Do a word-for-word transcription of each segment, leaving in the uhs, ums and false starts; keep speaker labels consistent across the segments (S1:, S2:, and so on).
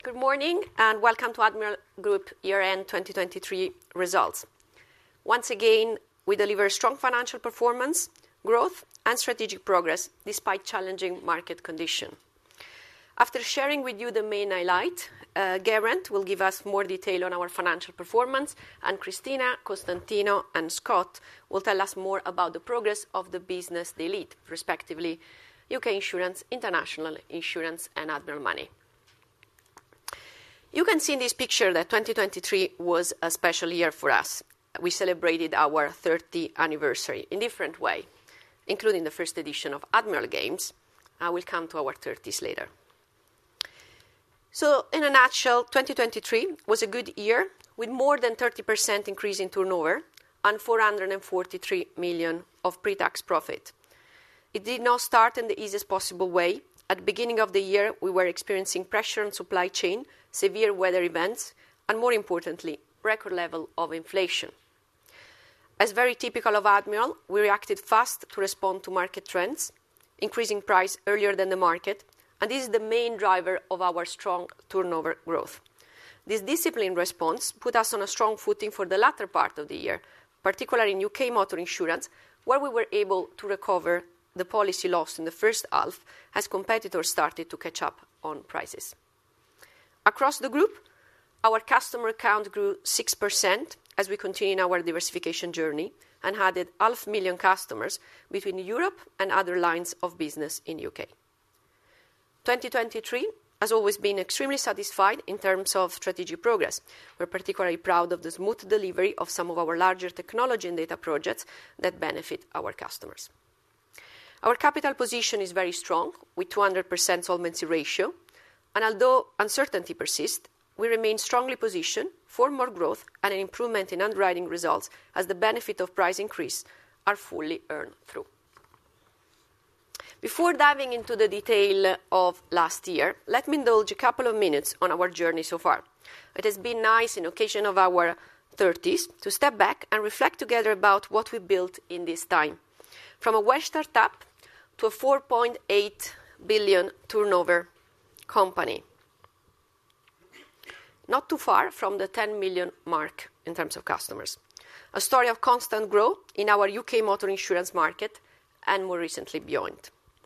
S1: Good morning and welcome to Admiral Group year-end twenty twenty-three results. Once again, we deliver strong financial performance, growth and strategic progress despite challenging market conditions. After sharing with you the main highlight, uh, Geraint will give us more detail on our financial performance, and Cristina, Costantino and Scott will tell us more about the progress of the business they lead, respectively U K Insurance, International Insurance and Admiral Money. You can see in this picture that twenty twenty-three was a special year for us. We celebrated our thirtieth anniversary in a different way, including the first edition of Admiral Games. I will come to our thirties later. So, in a nutshell, twenty twenty-three was a good year with more than thirty percent increase in turnover and four hundred forty-three million of pre-tax profit. It did not start in the easiest possible way. At the beginning of the year, we were experiencing pressure on supply chain, severe weather events, and more importantly, record level of inflation. As very typical of Admiral, we reacted fast to respond to market trends, increasing price earlier than the market, and this is the main driver of our strong turnover growth. This disciplined response put us on a strong footing for the latter part of the year, particularly in U K motor insurance, where we were able to recover the policy lost in the first half as competitors started to catch up on prices. Across the group, our customer count grew six percent as we continue our diversification journey and added half million customers between Europe and other lines of business in U K. twenty twenty-three has always been extremely satisfied in terms of strategic progress. We're particularly proud of the smooth delivery of some of our larger technology and data projects that benefit our customers. Our capital position is very strong, with two hundred percent solvency ratio, and although uncertainty persists, we remain strongly positioned for more growth and an improvement in underwriting results as the benefit of price increase are fully earned through. Before diving into the detail of last year, let me indulge a couple of minutes on our journey so far. It has been nice, in occasion of our thirties, to step back and reflect together about what we built in this time. From a Welsh startup to a four point eight billion turnover company. Not too far from the ten million mark in terms of customers. A story of constant growth in our U K motor insurance market and more recently beyond.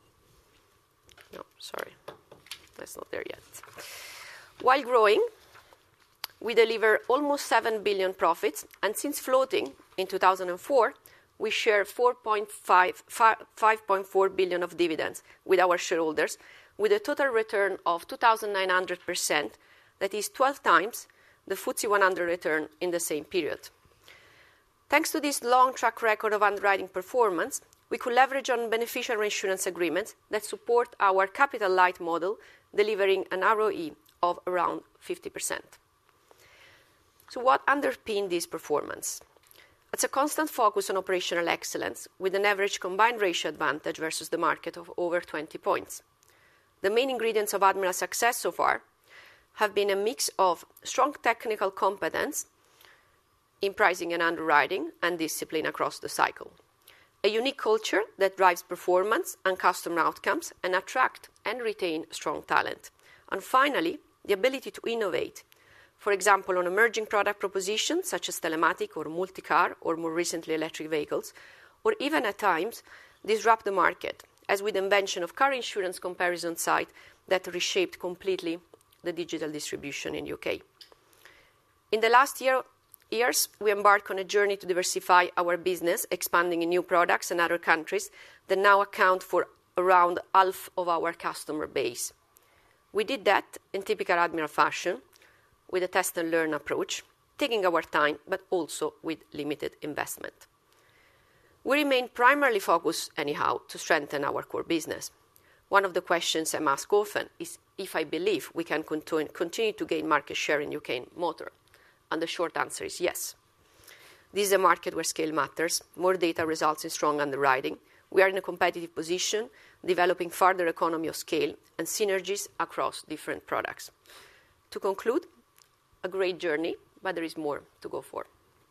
S1: No, sorry, that's not there yet. While growing, we deliver almost seven billion profits, and since floating in two thousand four, we share four point five, five point four billion of dividends with our shareholders, with a total return of two thousand nine hundred percent, that is twelve times the F T S E one hundred return in the same period. Thanks to this long track record of underwriting performance, we could leverage on beneficial reinsurance agreements that support our capital light model, delivering an R O E of around fifty percent. So what underpinned this performance? It's a constant focus on operational excellence with an average combined ratio advantage versus the market of over twenty points. The main ingredients of Admiral's success so far have been a mix of strong technical competence in pricing and underwriting and discipline across the cycle. A unique culture that drives performance and customer outcomes and attract and retain strong talent. And finally, the ability to innovate. For example, on emerging product propositions such as telematic or multi-car or more recently electric vehicles, or even at times disrupt the market, as with the invention of car insurance comparison site that reshaped completely the digital distribution in U K. In the last year, years, we embarked on a journey to diversify our business, expanding in new products and other countries that now account for around half of our customer base. We did that in typical Admiral fashion, with a test and learn approach, taking our time, but also with limited investment. We remain primarily focused, anyhow, to strengthen our core business. One of the questions I'm asked often is if I believe we can continue to gain market share in U K motor. And the short answer is yes. This is a market where scale matters. More data results in strong underwriting. We are in a competitive position, developing further economy of scale and synergies across different products. To conclude, a great journey, but there is more to go for.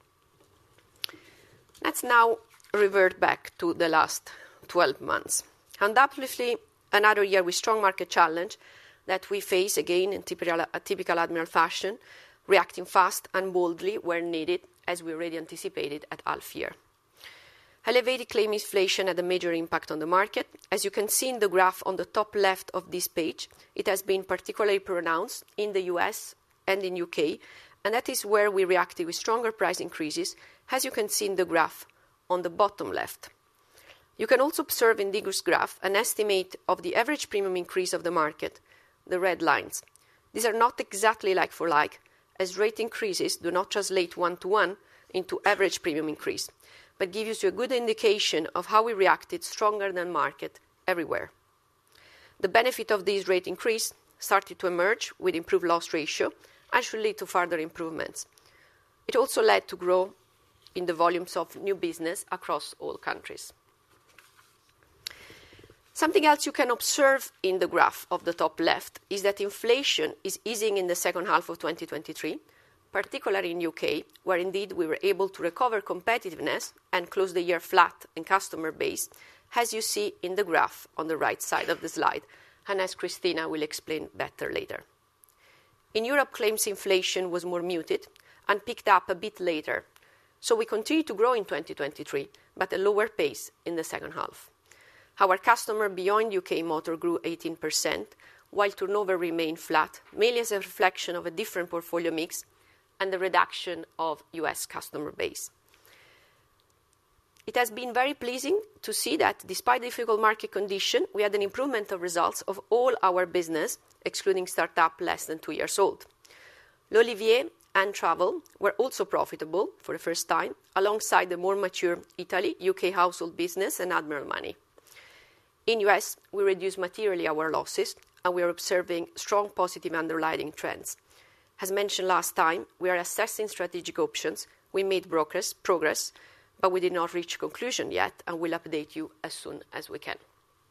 S1: Let's now revert back to the last twelve months. Undoubtedly, another year with strong market challenge that we face again in typical, a typical Admiral fashion, reacting fast and boldly where needed, as we already anticipated at half year. Elevated claim inflation had a major impact on the market. As you can see in the graph on the top left of this page, it has been particularly pronounced in the U S and in U K, and that is where we reacted with stronger price increases, as you can see in the graph on the bottom left. You can also observe in this graph an estimate of the average premium increase of the market, the red lines. These are not exactly like for like, as rate increases do not translate one-to-one into average premium increase, but give you a good indication of how we reacted stronger than market everywhere. The benefit of this rate increase started to emerge with improved loss ratio and should lead to further improvements. It also led to growth in the volumes of new business across all countries. Something else you can observe in the graph of the top left is that inflation is easing in the second half of twenty twenty-three, particularly in U K, where indeed we were able to recover competitiveness and close the year flat in customer base, as you see in the graph on the right side of the slide, and as Cristina will explain better later. In Europe, claims inflation was more muted and picked up a bit later, so we continued to grow in twenty twenty-three, but at a lower pace in the second half. Our customer beyond U K motor grew eighteen percent, while turnover remained flat, mainly as a reflection of a different portfolio mix and the reduction of U S customer base. It has been very pleasing to see that despite difficult market condition, we had an improvement of results of all our business, excluding startup less than two years old. L'Olivier and Travel were also profitable for the first time, alongside the more mature Italy, U K household business and Admiral Money. In U S, we reduced materially our losses, and we are observing strong positive underlying trends. As mentioned last time, we are assessing strategic options. We made progress, progress, but we did not reach conclusion yet, and we'll update you as soon as we can.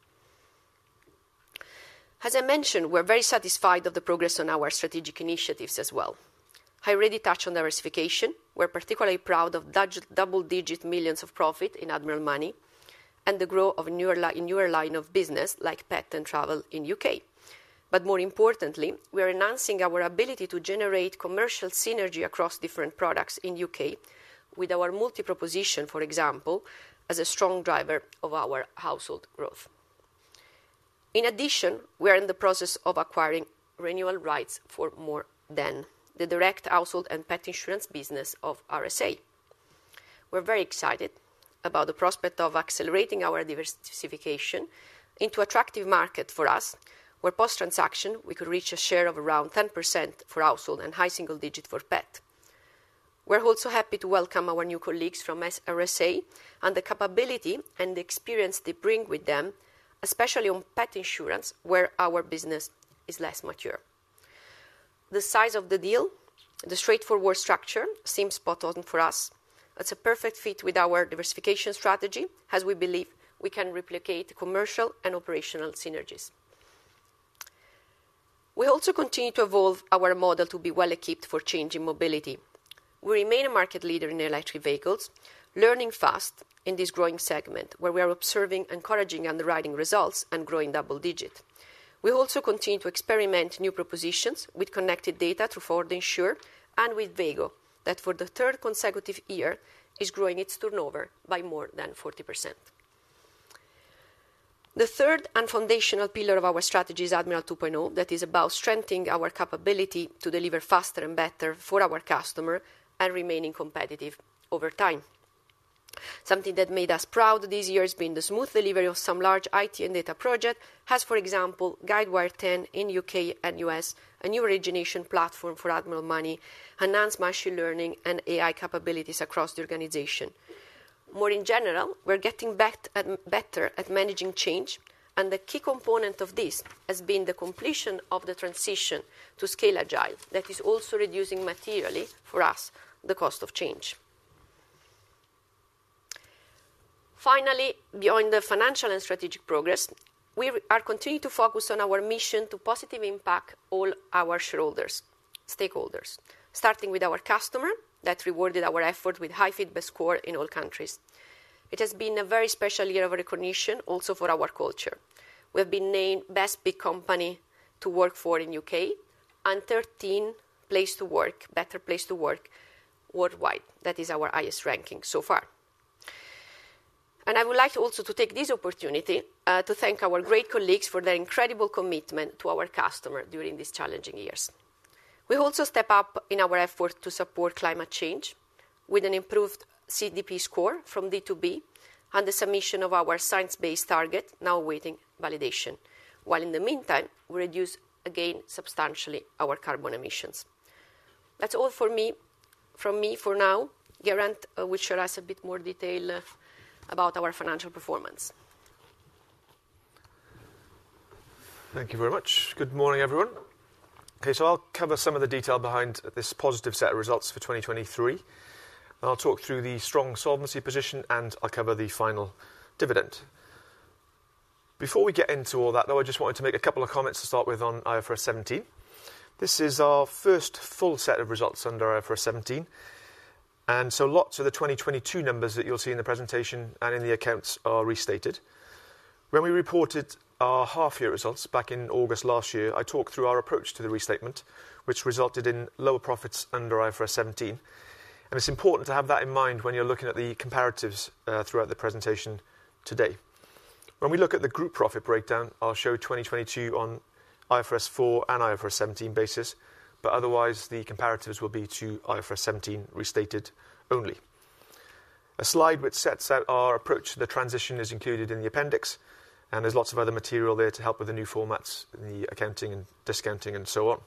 S1: As I mentioned, we're very satisfied of the progress on our strategic initiatives as well. I already touched on diversification. We're particularly proud of double-digit millions of profit in Admiral Money, and the growth of a newer, li- newer line of business like pet and travel in U K. But more importantly, we are enhancing our ability to generate commercial synergy across different products in U K, with our multi-proposition, for example, as a strong driver of our household growth. In addition, we are in the process of acquiring renewal rights for More Than, the direct household and pet insurance business of R S A. We're very excited about the prospect of accelerating our diversification into attractive market for us, where post-transaction we could reach a share of around ten percent for household and high single digit for pet. We're also happy to welcome our new colleagues from R S A and the capability and the experience they bring with them, especially on pet insurance, where our business is less mature. The size of the deal, the straightforward structure, seems spot on for us. It's a perfect fit with our diversification strategy, as we believe we can replicate commercial and operational synergies. We also continue to evolve our model to be well equipped for changing mobility. We remain a market leader in electric vehicles, learning fast in this growing segment, where we are observing encouraging underwriting results and growing double digit. We also continue to experiment new propositions with connected data through Ford Insure and with Veygo, that for the third consecutive year is growing its turnover by more than forty percent. The third and foundational pillar of our strategy is Admiral two point oh, that is about strengthening our capability to deliver faster and better for our customer and remaining competitive over time. Something that made us proud this year has been the smooth delivery of some large I T and data projects, as, for example, Guidewire ten in U K and U S, a new origination platform for Admiral Money, enhanced machine learning and A I capabilities across the organization. More in general, we're getting bet- at, better at managing change, and the key component of this has been the completion of the transition to Scale Agile, that is also reducing materially, for us, the cost of change. Finally, beyond the financial and strategic progress, we are continuing to focus on our mission to positively impact all our shareholders, stakeholders, starting with our customer that rewarded our effort with high feedback score in all countries. It has been a very special year of recognition also for our culture. We have been named Best Big Company to work for in U K, and thirteen place to work, better place to work worldwide. That is our highest ranking so far. And I would like also to take this opportunity uh, to thank our great colleagues for their incredible commitment to our customer during these challenging years. We also step up in our effort to support climate change with an improved C D P score from D to B and the submission of our science-based target, now awaiting validation, while in the meantime, we reduce again substantially our carbon emissions. That's all for me, from me for now. Geraint uh, will share us a bit more detail uh, about our financial performance.
S2: Thank you very much. Good morning, everyone. Okay, so I'll cover some of the detail behind this positive set of results for twenty twenty-three. I'll talk through the strong solvency position, and I'll cover the final dividend. Before we get into all that, though, I just wanted to make a couple of comments to start with on I F R S seventeen. This is our first full set of results under I F R S seventeen, and so lots of the twenty twenty-two numbers that you'll see in the presentation and in the accounts are restated. When we reported our half-year results back in August last year, I talked through our approach to the restatement, which resulted in lower profits under I F R S seventeen. And it's important to have that in mind when you're looking at the comparatives uh, throughout the presentation today. When we look at the group profit breakdown, I'll show twenty twenty-two on I F R S four and I F R S seventeen basis, but otherwise the comparatives will be to I F R S seventeen restated only. A slide which sets out our approach to the transition is included in the appendix, and there's lots of other material there to help with the new formats, the accounting and discounting and so on.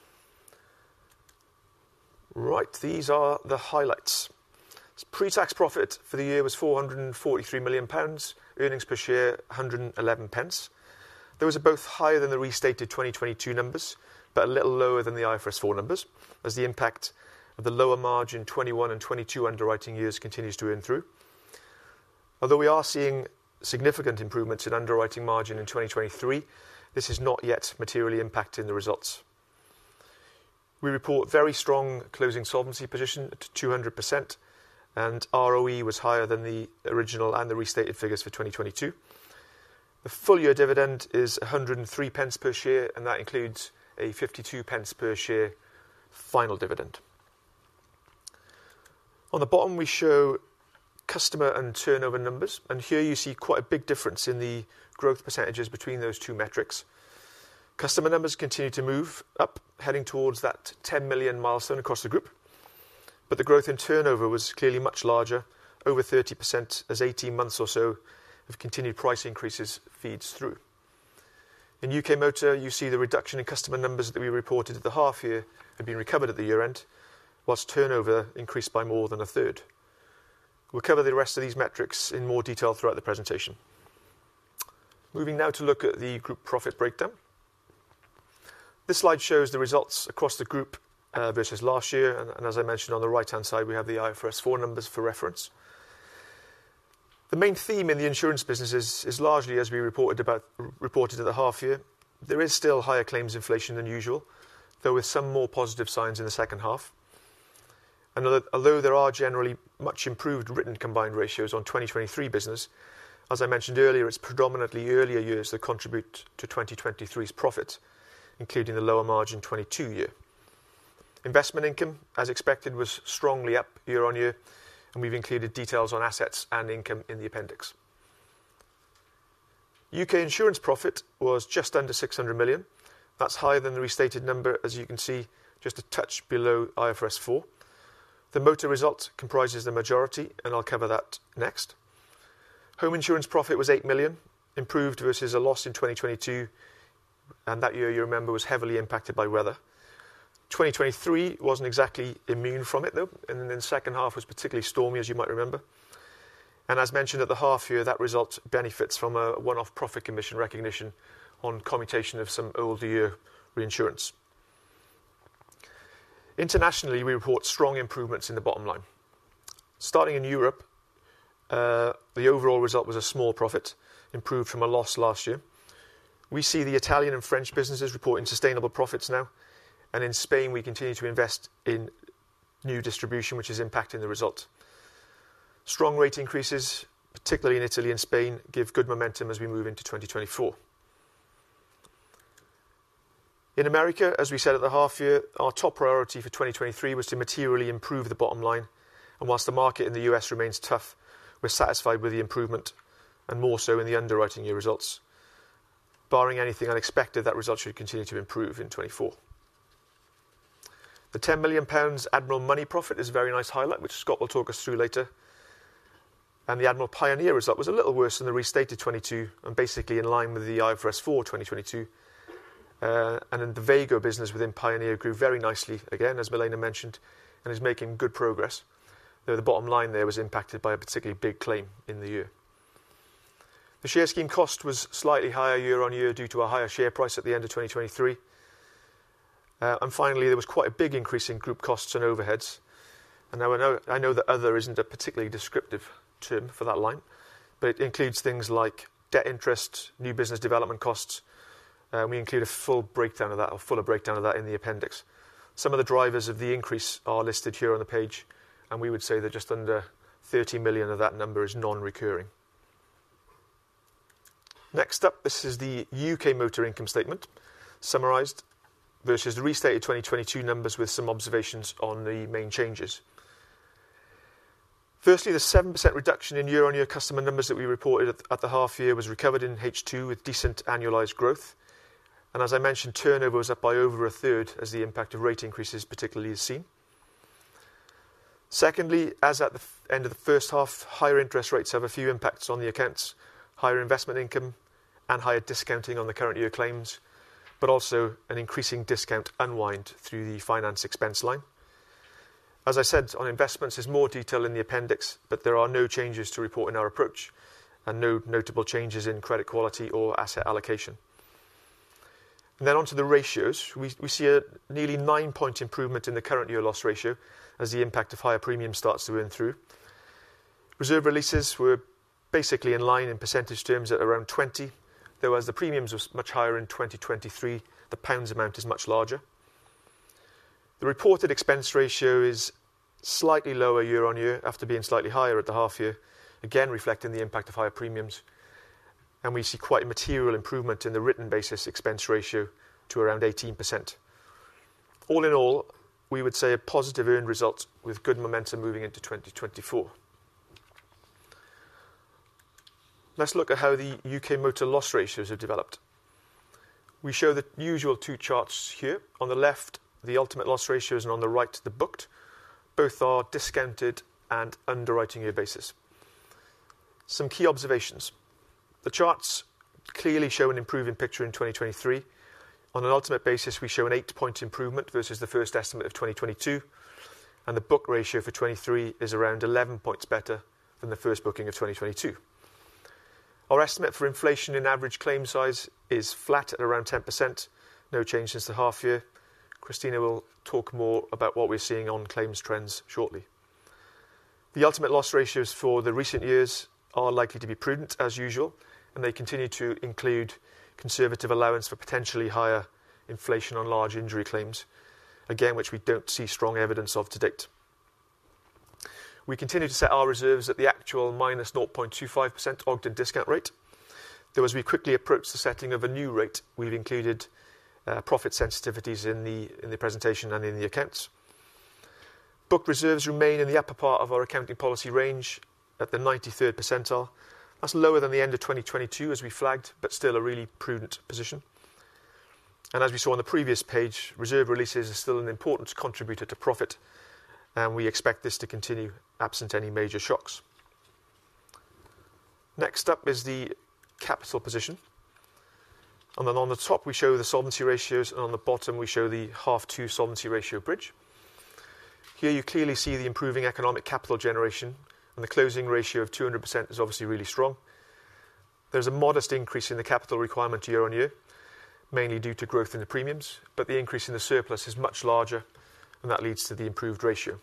S2: Right, these are the highlights. Pre-tax profit for the year was four hundred and forty-three million pounds, earnings per share one hundred and eleven pence. Those are both higher than the restated twenty twenty-two numbers, but a little lower than the I F R S four numbers, as the impact of the lower margin twenty-one and twenty-two underwriting years continues to earn through. Although we are seeing significant improvements in underwriting margin in twenty twenty-three, this is not yet materially impacting the results. We report very strong closing solvency position at two hundred percent, and R O E was higher than the original and the restated figures for twenty twenty-two. The full year dividend is one hundred and three pence per share, and that includes a fifty-two pence per share final dividend. On the bottom, we show customer and turnover numbers, and here you see quite a big difference in the growth percentages between those two metrics. Customer numbers continue to move up, heading towards that ten million milestone across the group. But the growth in turnover was clearly much larger, over thirty percent, as eighteen months or so of continued price increases feeds through. In U K Motor, you see the reduction in customer numbers that we reported at the half year had been recovered at the year end, whilst turnover increased by more than a third. We'll cover the rest of these metrics in more detail throughout the presentation. Moving now to look at the group profit breakdown. This slide shows the results across the group uh, versus last year, and, and as I mentioned on the right-hand side, we have the I F R S four numbers for reference. The main theme in the insurance business is, is largely as we reported about reported at the half year. There is still higher claims inflation than usual, though with some more positive signs in the second half. And although there are generally much improved written combined ratios on twenty twenty-three business, as I mentioned earlier, it's predominantly earlier years that contribute to twenty twenty-three's profit, including the lower margin twenty-two year. Investment income, as expected, was strongly up year on year, and we've included details on assets and income in the appendix. U K insurance profit was just under six hundred million. That's higher than the restated number, as you can see, just a touch below I F R S four. The motor result comprises the majority, and I'll cover that next. Home insurance profit was eight million, improved versus a loss in twenty twenty-two, and that year, you remember, was heavily impacted by weather. twenty twenty-three wasn't exactly immune from it, though, and then the second half was particularly stormy, as you might remember. And as mentioned at the half year, that result benefits from a one-off profit commission recognition on commutation of some older year reinsurance. Internationally, we report strong improvements in the bottom line. Starting in Europe, uh, the overall result was a small profit, improved from a loss last year. We see the Italian and French businesses reporting sustainable profits now, and in Spain we continue to invest in new distribution, which is impacting the result. Strong rate increases, particularly in Italy and Spain, give good momentum as we move into twenty twenty-four. In America, as we said at the half year, our top priority for twenty twenty-three was to materially improve the bottom line, and whilst the market in the U S remains tough, we're satisfied with the improvement, and more so in the underwriting year results. Barring anything unexpected, that result should continue to improve in twenty-four. The ten million pounds Admiral Money profit is a very nice highlight, which Scott will talk us through later. And the Admiral Pioneer result was a little worse than the restated twenty-two, and basically in line with the I F R S four twenty twenty-two. Uh, and then the Vago business within Pioneer grew very nicely, again, as Milena mentioned, and is making good progress, though the bottom line there was impacted by a particularly big claim in the year. The share scheme cost was slightly higher year on year due to a higher share price at the end of twenty twenty-three. Uh, and finally, there was quite a big increase in group costs and overheads. And now I know, I know that other isn't a particularly descriptive term for that line, but it includes things like debt interest, new business development costs. Uh, we include a full breakdown of that, or fuller breakdown of that in the appendix. Some of the drivers of the increase are listed here on the page, and we would say that just under thirty million of that number is non-recurring. Next up, this is the U K motor income statement, summarised, versus the restated twenty twenty-two numbers with some observations on the main changes. Firstly, the seven percent reduction in year-on-year customer numbers that we reported at, at the half year was recovered in H two with decent annualised growth. And as I mentioned, turnover was up by over a third as the impact of rate increases particularly is seen. Secondly, as at the f- end of the first half, higher interest rates have a few impacts on the accounts, higher investment income and higher discounting on the current year claims, but also an increasing discount unwind through the finance expense line. As I said, on investments, there's more detail in the appendix, but there are no changes to report in our approach and no notable changes in credit quality or asset allocation. And then on to the ratios. We, we see a nearly nine-point improvement in the current year loss ratio as the impact of higher premiums starts to earn through. Reserve releases were basically in line in percentage terms at around twenty, though as the premiums were much higher in twenty twenty-three, the pounds amount is much larger. The reported expense ratio is slightly lower year on year after being slightly higher at the half year, again reflecting the impact of higher premiums. And we see quite a material improvement in the written basis expense ratio to around eighteen percent. All in all, we would say a positive earned result with good momentum moving into twenty twenty-four. Let's look at how the U K motor loss ratios have developed. We show the usual two charts here. On the left, the ultimate loss ratios, and on the right, the booked. Both are discounted and underwriting year basis. Some key observations. The charts clearly show an improving picture in twenty twenty-three. On an ultimate basis, we show an eight-point improvement versus the first estimate of twenty twenty-two, and the book ratio for twenty-three is around eleven points better than the first booking of twenty twenty-two. Our estimate for inflation in average claim size is flat at around ten percent, no change since the half year. Christina will talk more about what we're seeing on claims trends shortly. The ultimate loss ratios for the recent years are likely to be prudent as usual, and they continue to include conservative allowance for potentially higher inflation on large injury claims, again which we don't see strong evidence of to date. We continue to set our reserves at the actual minus zero point two five percent Ogden discount rate, though as we quickly approach the setting of a new rate, we've included uh, profit sensitivities in the, in the presentation and in the accounts. Booked reserves remain in the upper part of our accounting policy range at the ninety-third percentile. That's lower than the end of twenty twenty-two as we flagged, but still a really prudent position. And as we saw on the previous page, reserve releases are still an important contributor to profit, and we expect this to continue absent any major shocks. Next up is the capital position. And then on the top we show the solvency ratios, and on the bottom we show the half two solvency ratio bridge. Here you clearly see the improving economic capital generation, and the closing ratio of two hundred percent is obviously really strong. There's a modest increase in the capital requirement year on year, mainly due to growth in the premiums, but the increase in the surplus is much larger, and that leads to the improved ratio.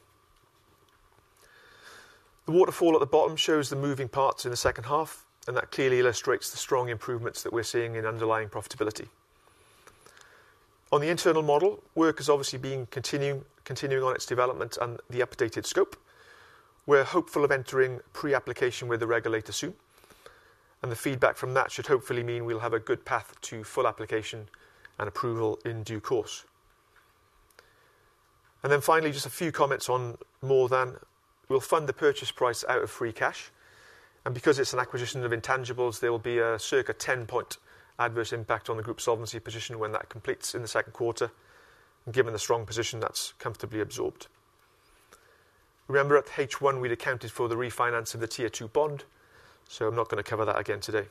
S2: The waterfall at the bottom shows the moving parts in the second half, and that clearly illustrates the strong improvements that we're seeing in underlying profitability. On the internal model, work has obviously been continuing, continuing on its development and the updated scope. We're hopeful of entering pre-application with the regulator soon, and the feedback from that should hopefully mean we'll have a good path to full application and approval in due course. And then finally, just a few comments on More Than. We'll fund the purchase price out of free cash. And because it's an acquisition of intangibles, there will be a circa ten-point adverse impact on the group solvency position when that completes in the second quarter. And given the strong position, that's comfortably absorbed. Remember, at H one, we'd accounted for the refinance of the Tier two bond, so I'm not going to cover that again today.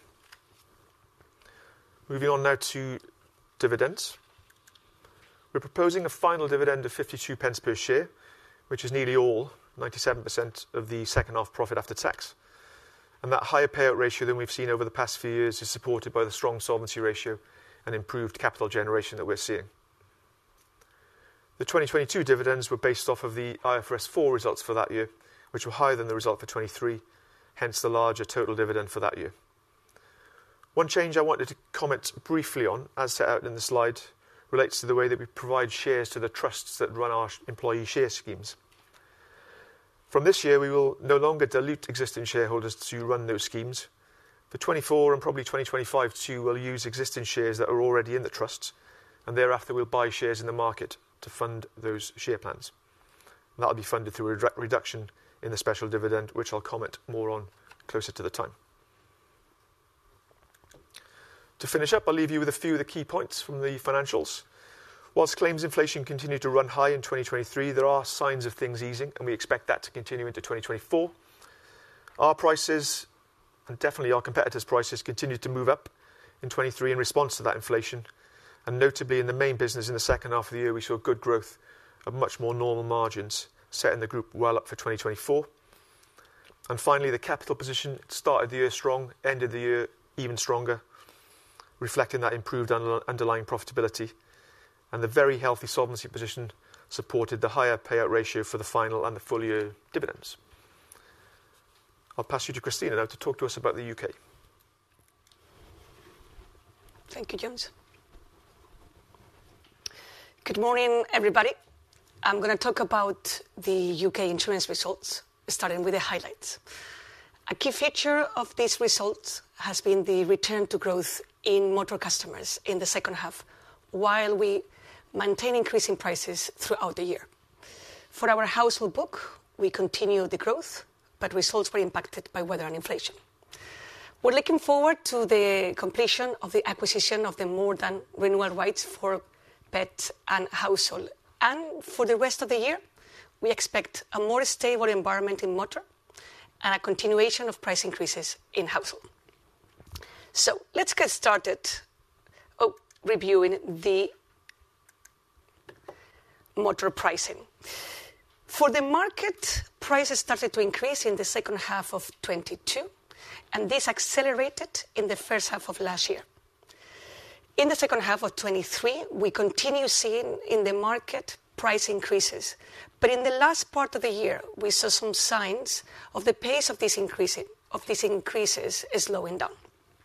S2: Moving on now to dividends. We're proposing a final dividend of fifty-two pence per share, which is nearly all, ninety-seven percent of the second half profit after tax. And that higher payout ratio than we've seen over the past few years is supported by the strong solvency ratio and improved capital generation that we're seeing. The twenty twenty-two dividends were based off of the I F R S four results for that year, which were higher than the result for twenty-three, hence the larger total dividend for that year. One change I wanted to comment briefly on, as set out in the slide, relates to the way that we provide shares to the trusts that run our employee share schemes. From this year, we will no longer dilute existing shareholders to run those schemes. For twenty-four and probably twenty twenty-five too, we'll use existing shares that are already in the trusts, and thereafter we'll buy shares in the market to fund those share plans. And that'll be funded through a redu- reduction in the special dividend, which I'll comment more on closer to the time. To finish up, I'll leave you with a few of the key points from the financials. Whilst claims inflation continued to run high in twenty twenty-three, there are signs of things easing, and we expect that to continue into twenty twenty-four. Our prices, and definitely our competitors' prices, continued to move up in twenty-three in response to that inflation. And notably in the main business in the second half of the year, we saw good growth of much more normal margins, setting the group well up for twenty twenty-four. And finally, the capital position started the year strong, ended the year even stronger, reflecting that improved underlying profitability. And the very healthy solvency position supported the higher payout ratio for the final and the full year dividends. I'll pass you to Cristina now to talk to us about the U K.
S3: Thank you, James. Good morning, everybody. I'm going to talk about the U K insurance results, starting with the highlights. A key feature of these results has been the return to growth in motor customers in the second half, while we maintain increasing prices throughout the year. For our household book, we continue the growth, but results were impacted by weather and inflation. We're looking forward to the completion of the acquisition of the More Than renewal rights for pet and household. And for the rest of the year, we expect a more stable environment in motor and a continuation of price increases in household. So let's get started oh, reviewing the motor pricing. For the market, prices started to increase in the second half of twenty-two, and this accelerated in the first half of last year. In the second half of twenty-three, we continue seeing in the market price increases. But in the last part of the year, we saw some signs of the pace of these increases, of these increases slowing down.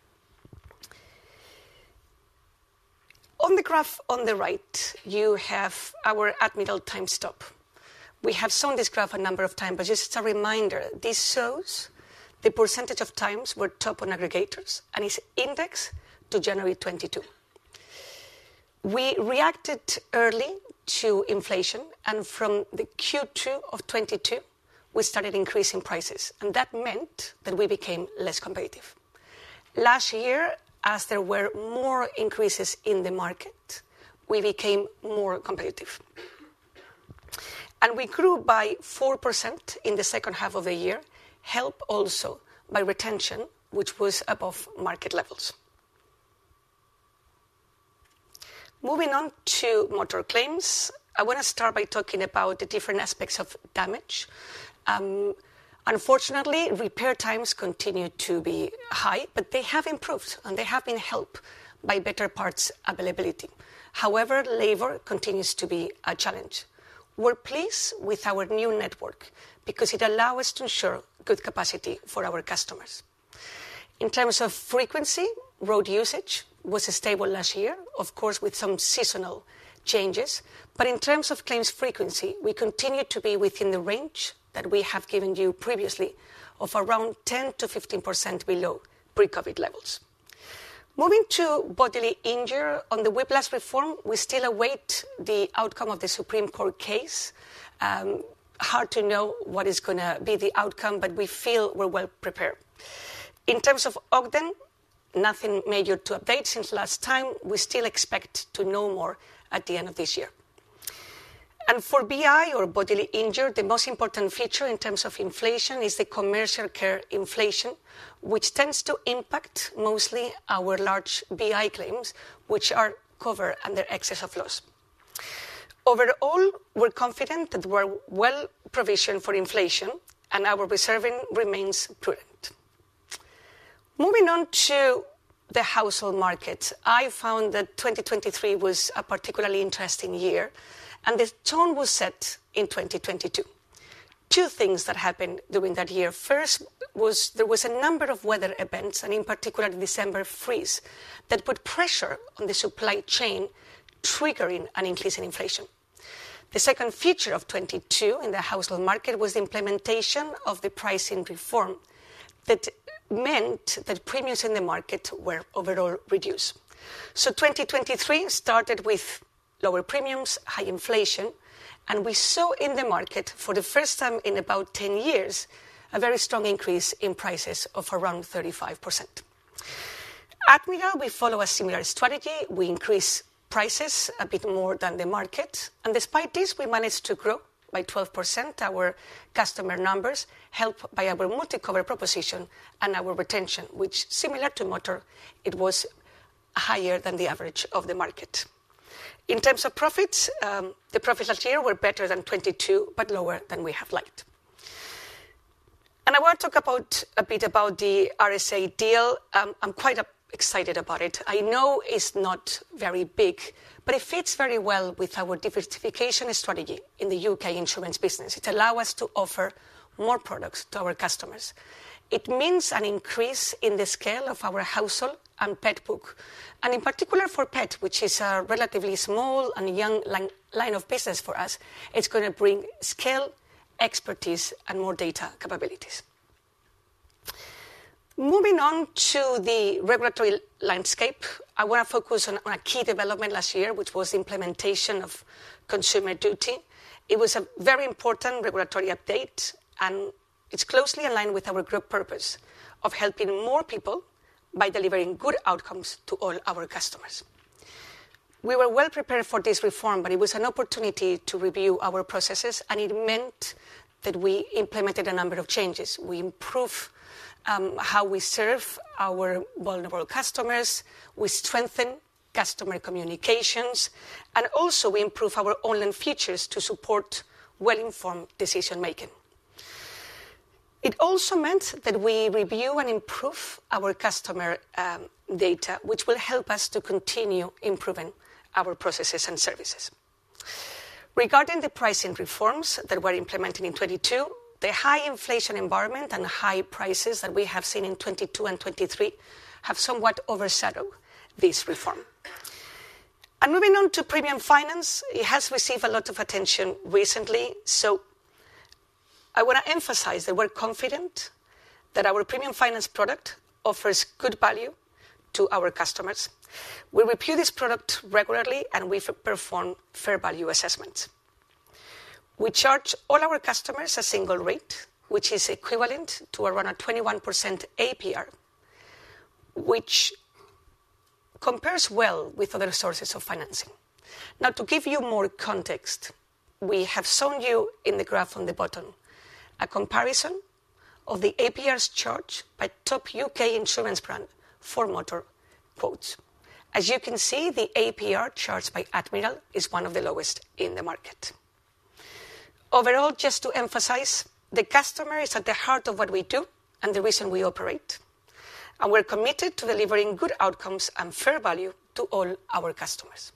S3: On the graph on the right, you have our Admiral time stop. We have shown this graph a number of times, but just a reminder, this shows the percentage of times we're top on aggregators and is indexed to January twenty-two. We reacted early to inflation, and from the Q two of twenty-two, we started increasing prices, and that meant that we became less competitive. Last year, as there were more increases in the market, we became more competitive. And we grew by four percent in the second half of the year, helped also by retention, which was above market levels. Moving on to motor claims, I want to start by talking about the different aspects of damage. Um, unfortunately, repair times continue to be high, but they have improved and they have been helped by better parts availability. However, labor continues to be a challenge. We're pleased with our new network because it allows us to ensure good capacity for our customers. In terms of frequency, road usage was stable last year, of course with some seasonal changes. But in terms of claims frequency, we continue to be within the range that we have given you previously of around ten to fifteen percent below pre-COVID levels. Moving to bodily injury, on the whiplash reform, we still await the outcome of the Supreme Court case. Um, hard to know what is going to be the outcome, but we feel we're well prepared. In terms of Ogden, nothing major to update since last time. We still expect to know more at the end of this year. And for B I, or bodily injury, the most important feature in terms of inflation is the commercial care inflation, which tends to impact mostly our large B I claims, which are covered under excess of loss. Overall, we're confident that we're well provisioned for inflation, and our reserving remains prudent. Moving on to the household market, I found that twenty twenty-three was a particularly interesting year, and the tone was set in twenty twenty-two. Two things that happened during that year. First was there was a number of weather events, and in particular the December freeze, that put pressure on the supply chain, triggering an increase in inflation. The second feature of twenty-two in the household market was the implementation of the pricing reform that meant that premiums in the market were overall reduced. So twenty twenty-three started with lower premiums, high inflation, and we saw in the market, for the first time in about ten years, a very strong increase in prices of around thirty-five percent. Admiral, we follow a similar strategy. We increase prices a bit more than the market, and despite this, we managed to grow by twelve percent our customer numbers, helped by our multi-cover proposition and our retention, which, similar to motor, it was higher than the average of the market. In terms of profits, um, the profits last year were better than twenty-two, but lower than we have liked. And I want to talk about a bit about the R S A deal. Um, I'm quite excited about it. I know it's not very big, but it fits very well with our diversification strategy in the U K insurance business. It allows us to offer more products to our customers. It means an increase in the scale of our household and pet book, and in particular for pet, which is a relatively small and young line, line of business for us. It's going to bring scale, expertise, and more data capabilities. Moving on to the regulatory landscape, I want to focus on, on a key development last year, which was the implementation of Consumer Duty. It was a very important regulatory update, and it's closely aligned with our group purpose of helping more people by delivering good outcomes to all our customers. We were well prepared for this reform, but it was an opportunity to review our processes, and it meant that we implemented a number of changes. We improved um, how we serve our vulnerable customers, we strengthen customer communications, and also we improve our online features to support well-informed decision-making. It also meant that we review and improve our customer um, data, which will help us to continue improving our processes and services. Regarding the pricing reforms that were implemented in twenty-two, the high inflation environment and high prices that we have seen in twenty-two and twenty-three have somewhat overshadowed this reform. And moving on to premium finance, it has received a lot of attention recently, so I want to emphasize that we're confident that our premium finance product offers good value to our customers. We review this product regularly, and we perform fair value assessments. We charge all our customers a single rate, which is equivalent to around a twenty-one percent A P R, which compares well with other sources of financing. Now, to give you more context, we have shown you in the graph on the bottom a comparison of the A P Rs charged by top U K insurance brand for motor quotes. As you can see, the A P R charged by Admiral is one of the lowest in the market. Overall, just to emphasize, the customer is at the heart of what we do and the reason we operate. And we're committed to delivering good outcomes and fair value to all our customers.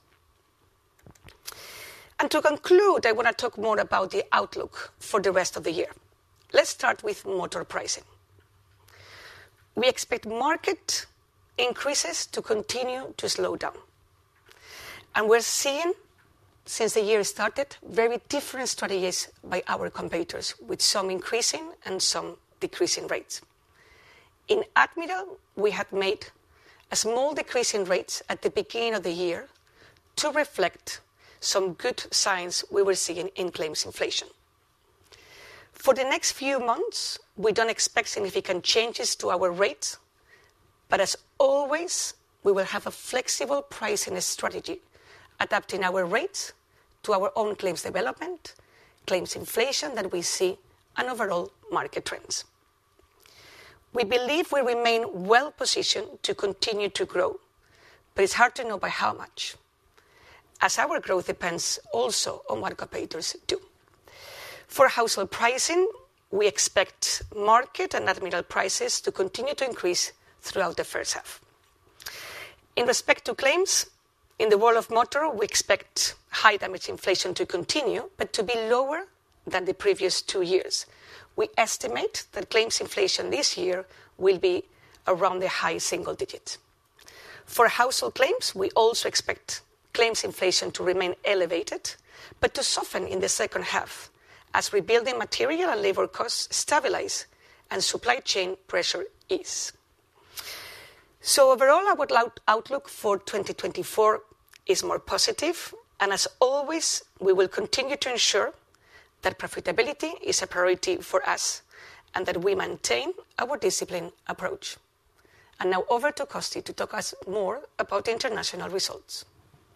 S3: And to conclude, I want to talk more about the outlook for the rest of the year. Let's start with motor pricing. We expect market increases to continue to slow down. And we're seeing, since the year started, very different strategies by our competitors, with some increasing and some decreasing rates. In Admiral, we had made a small decrease in rates at the beginning of the year to reflect some good signs we were seeing in claims inflation. For the next few months, we don't expect significant changes to our rates, but as always, we will have a flexible pricing strategy, adapting our rates to our own claims development, claims inflation that we see, and overall market trends. We believe we remain well positioned to continue to grow, but it's hard to know by how much, as our growth depends also on what competitors do. For household pricing, we expect market and Admiral prices to continue to increase throughout the first half. In respect to claims, in the world of motor, we expect high damage inflation to continue, but to be lower than the previous two years. We estimate that claims inflation this year will be around the high single digit. For household claims, we also expect claims inflation to remain elevated, but to soften in the second half as rebuilding material and labor costs stabilize and supply chain pressure ease. So overall, our outlook for twenty twenty-four is more positive, and as always, we will continue to ensure that profitability is a priority for us and that we maintain our disciplined approach. And now over to Costi to talk us more about international results.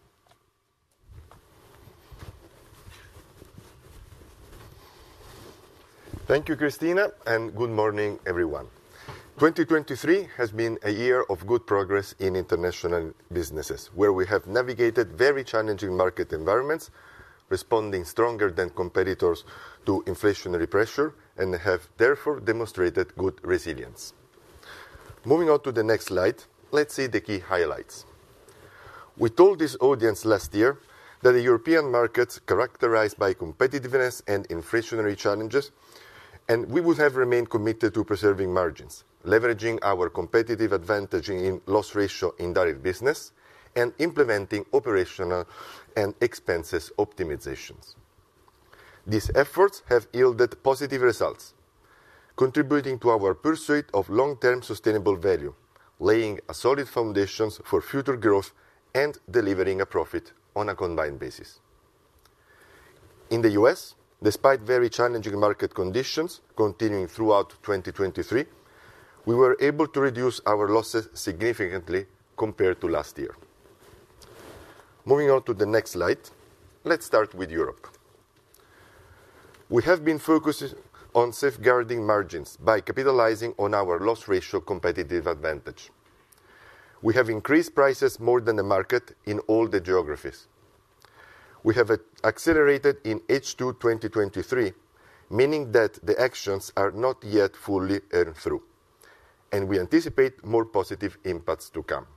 S4: Thank you, Cristina, and good morning, everyone. twenty twenty-three has been a year of good progress in international businesses, where we have navigated very challenging market environments, responding stronger than competitors to inflationary pressure, and have therefore demonstrated good resilience. Moving on to the next slide, let's see the key highlights. We told this audience last year that the European markets characterized by competitiveness and inflationary challenges, and we would have remained committed to preserving margins, leveraging our competitive advantage in loss ratio in direct business, and implementing operational and expenses optimizations. These efforts have yielded positive results, contributing to our pursuit of long-term sustainable value, laying a solid foundation for future growth and delivering a profit on a combined basis. In the U S, despite very challenging market conditions continuing throughout twenty twenty-three, we were able to reduce our losses significantly compared to last year. Moving on to the next slide, let's start with Europe. We have been focused on safeguarding margins by capitalizing on our loss ratio competitive advantage. We have increased prices more than the market in all the geographies. We have accelerated in H two twenty twenty-three, meaning that the actions are not yet fully earned through, and we anticipate more positive impacts to come.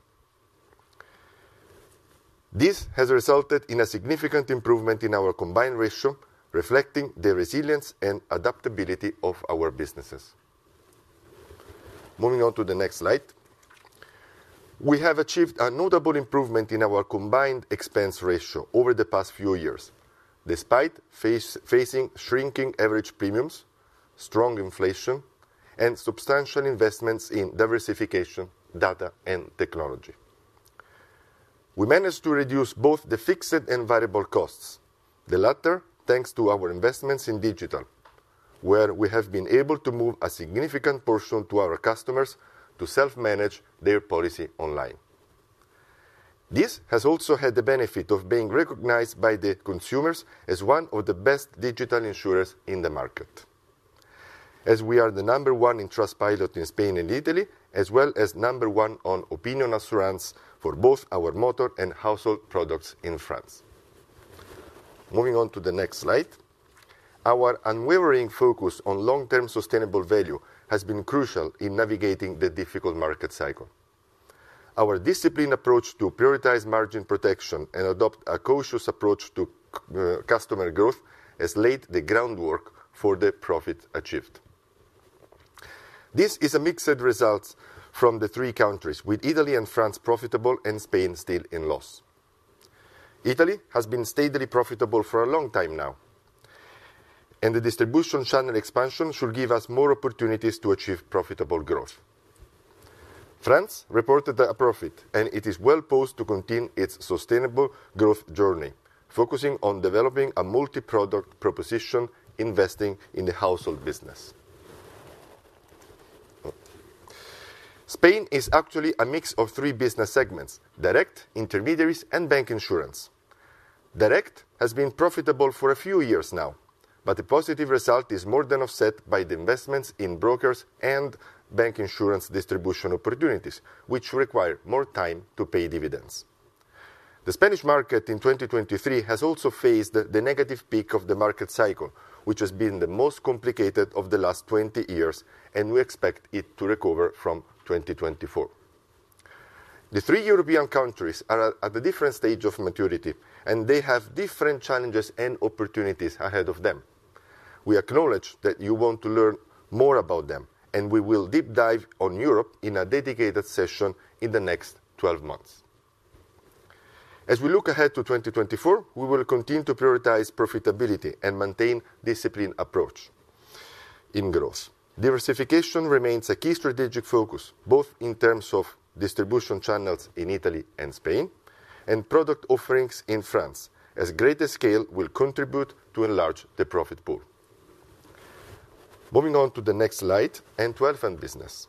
S4: This has resulted in a significant improvement in our combined ratio, reflecting the resilience and adaptability of our businesses. Moving on to the next slide. We have achieved a notable improvement in our combined expense ratio over the past few years, despite face, facing shrinking average premiums, strong inflation, and substantial investments in diversification, data, and technology. We managed to reduce both the fixed and variable costs, the latter thanks to our investments in digital, where we have been able to move a significant portion to our customers to self-manage their policy online. This has also had the benefit of being recognized by the consumers as one of the best digital insurers in the market, as we are the number one in Trustpilot in Spain and Italy, as well as number one on Opinion Assurance for both our motor and household products in France. Moving on to the next slide. Our unwavering focus on long-term sustainable value has been crucial in navigating the difficult market cycle. Our disciplined approach to prioritize margin protection and adopt a cautious approach to uh, customer growth has laid the groundwork for the profit achieved. This is a mixed result from the three countries, with Italy and France profitable and Spain still in loss. Italy has been steadily profitable for a long time now, and the distribution channel expansion should give us more opportunities to achieve profitable growth. France reported a profit, and it is well posed to continue its sustainable growth journey, focusing on developing a multi-product proposition, investing in the household business. Spain is actually a mix of three business segments: direct, intermediaries, and bank insurance. Direct has been profitable for a few years now, but the positive result is more than offset by the investments in brokers and bank insurance distribution opportunities, which require more time to pay dividends. The Spanish market in twenty twenty-three has also faced the negative peak of the market cycle, which has been the most complicated of the last twenty years, and we expect it to recover from twenty twenty-four. The three European countries are at a different stage of maturity, and they have different challenges and opportunities ahead of them. We acknowledge that you want to learn more about them, and we will deep dive on Europe in a dedicated session in the next twelve months. As we look ahead to twenty twenty-four, we will continue to prioritize profitability and maintain disciplined approach in growth. Diversification remains a key strategic focus, both in terms of distribution channels in Italy and Spain, and product offerings in France, as greater scale will contribute to enlarge the profit pool. Moving on to the next slide, and to Wealth and Business.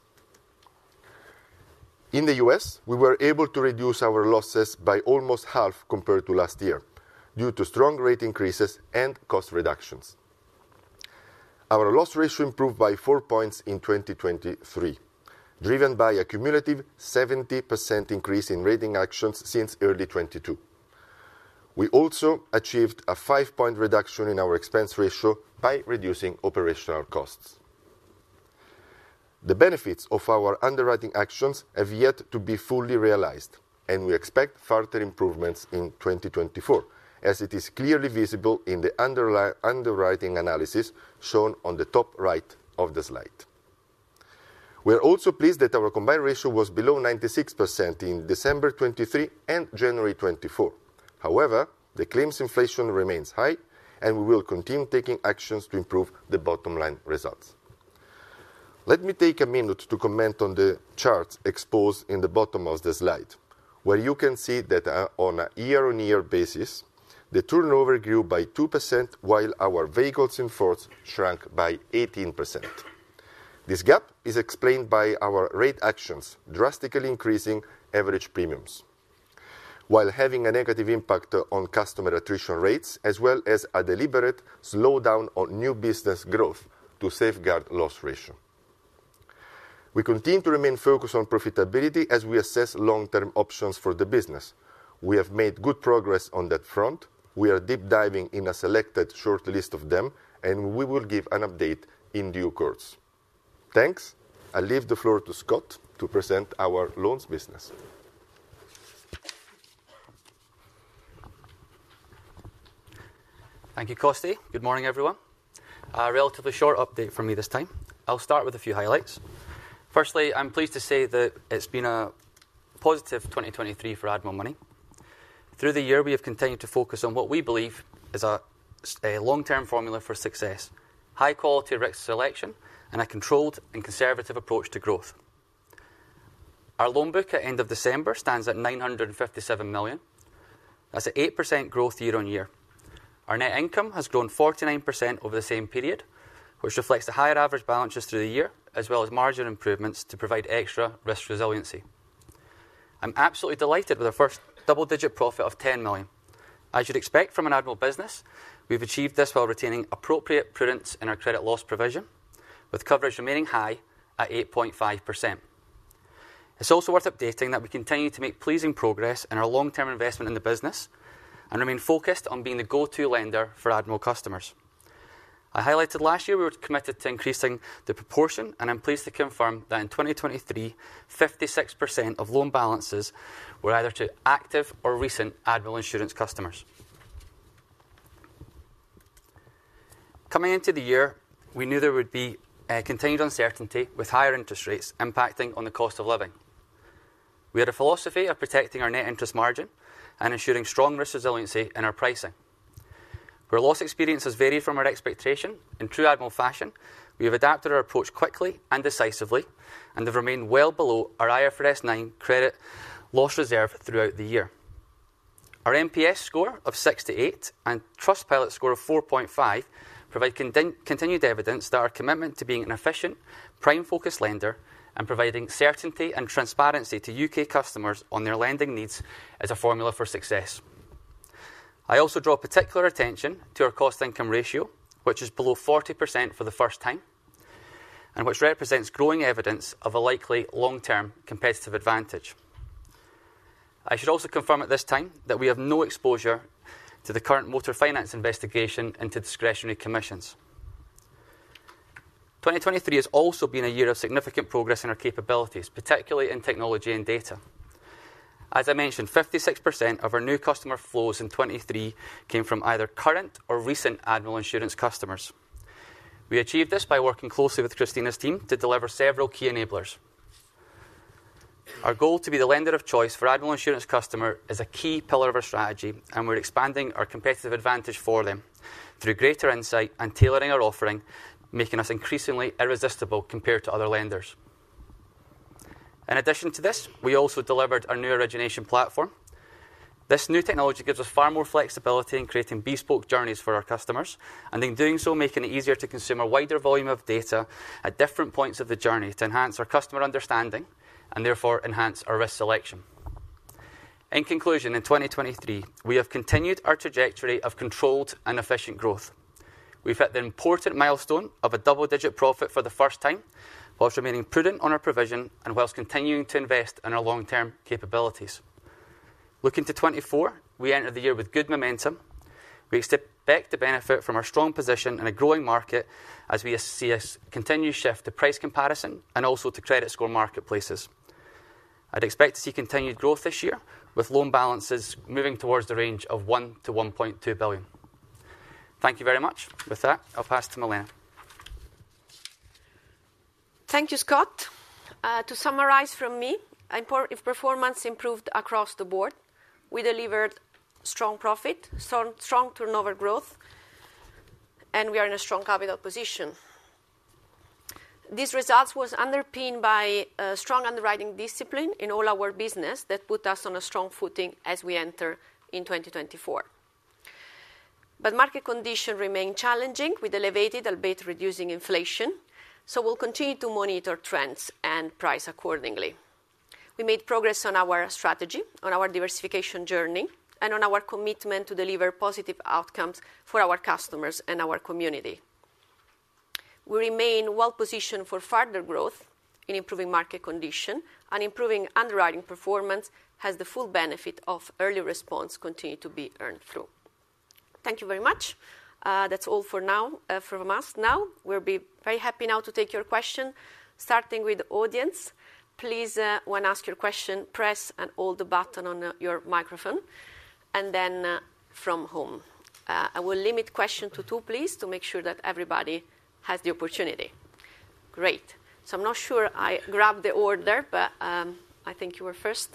S4: In the U S, we were able to reduce our losses by almost half compared to last year, due to strong rate increases and cost reductions. Our loss ratio improved by four points in twenty twenty-three, driven by a cumulative seventy percent increase in rating actions since early twenty-two. We also achieved a five-point reduction in our expense ratio by reducing operational costs. The benefits of our underwriting actions have yet to be fully realized, and we expect further improvements in twenty twenty-four, as it is clearly visible in the underli- underwriting analysis shown on the top right of the slide. We are also pleased that our combined ratio was below ninety-six percent in December twenty-three and January twenty-four. However, the claims inflation remains high, and we will continue taking actions to improve the bottom line results. Let me take a minute to comment on the charts exposed in the bottom of the slide, where you can see that uh, on a year-on-year basis, the turnover grew by two percent, while our vehicles in force shrank by eighteen percent. This gap is explained by our rate actions, drastically increasing average premiums, while having a negative impact on customer attrition rates, as well as a deliberate slowdown on new business growth to safeguard loss ratio. We continue to remain focused on profitability as we assess long-term options for the business. We have made good progress on that front. We are deep diving in a selected short list of them, and we will give an update in due course. Thanks. I leave the floor to Scott to present our loans business.
S5: Thank you, Costi. Good morning, everyone. A relatively short update from me this time. I'll start with a few highlights. Firstly, I'm pleased to say that it's been a positive twenty twenty-three for Admiral Money. Through the year, we have continued to focus on what we believe is a, a long-term formula for success: high-quality risk selection and a controlled and conservative approach to growth. Our loan book at end of December stands at nine hundred fifty-seven million. That's an eight percent growth year on year. Our net income has grown forty-nine percent over the same period, which reflects the higher average balances through the year, as well as margin improvements to provide extra risk resiliency. I'm absolutely delighted with our first double-digit profit of ten million. As you'd expect from an Admiral business, we've achieved this while retaining appropriate prudence in our credit loss provision, with coverage remaining high at eight point five percent. It's also worth updating that we continue to make pleasing progress in our long-term investment in the business and remain focused on being the go-to lender for Admiral customers. I highlighted last year we were committed to increasing the proportion, and I'm pleased to confirm that in twenty twenty-three, fifty-six percent of loan balances were either to active or recent Admiral Insurance customers. Coming into the year, we knew there would be uh, continued uncertainty with higher interest rates impacting on the cost of living. We had a philosophy of protecting our net interest margin and ensuring strong risk resiliency in our pricing. Where loss experience has varied from our expectation, in true Admiral fashion, we have adapted our approach quickly and decisively and have remained well below our I F R S nine credit loss reserve throughout the year. Our N P S score of sixty-eight and Trustpilot score of four point five provide con- continued evidence that our commitment to being an efficient, prime-focused lender and providing certainty and transparency to U K customers on their lending needs is a formula for success. I also draw particular attention to our cost-income ratio, which is below forty percent for the first time, and which represents growing evidence of a likely long-term competitive advantage. I should also confirm at this time that we have no exposure to the current motor finance investigation into discretionary commissions. twenty twenty-three has also been a year of significant progress in our capabilities, particularly in technology and data. As I mentioned, fifty-six percent of our new customer flows in twenty-three came from either current or recent Admiral Insurance customers. We achieved this by working closely with Christina's team to deliver several key enablers. Our goal to be the lender of choice for Admiral Insurance customer is a key pillar of our strategy, and we're expanding our competitive advantage for them through greater insight and tailoring our offering, making us increasingly irresistible compared to other lenders. In addition to this, we also delivered our new origination platform. This new technology gives us far more flexibility in creating bespoke journeys for our customers, and in doing so, making it easier to consume a wider volume of data at different points of the journey to enhance our customer understanding and therefore enhance our risk selection. In conclusion, in twenty twenty-three, we have continued our trajectory of controlled and efficient growth. We've hit the important milestone of a double-digit profit for the first time, whilst remaining prudent on our provision and whilst continuing to invest in our long-term capabilities. Looking to twenty-four, we enter the year with good momentum. We expect to benefit from our strong position in a growing market as we see a continued shift to price comparison and also to credit score marketplaces. I'd expect to see continued growth this year, with loan balances moving towards the range of one to one point two billion. Thank you very much. With that, I'll pass to Milena.
S1: Thank you, Scott. Uh, to summarize from me, if performance improved across the board. We delivered strong profit, strong, strong turnover growth, and we are in a strong capital position. These results was underpinned by a strong underwriting discipline in all our business that put us on a strong footing as we enter in twenty twenty-four. But market conditions remain challenging with elevated, albeit reducing inflation, so we'll continue to monitor trends and price accordingly. We made progress on our strategy, on our diversification journey, and on our commitment to deliver positive outcomes for our customers and our community. We remain well positioned for further growth in improving market condition, and improving underwriting performance has the full benefit of early response continue to be earned through. Thank you very much. Uh, that's all for now uh, from us. Now we'll be very happy now to take your question, starting with the audience. Please, uh, when ask your question, press and hold the button on uh, your microphone, and then uh, from home. Uh, I will limit question to two, please, to make sure that everybody has the opportunity. Great. So I'm not sure I grabbed the order, but um, I think you were first.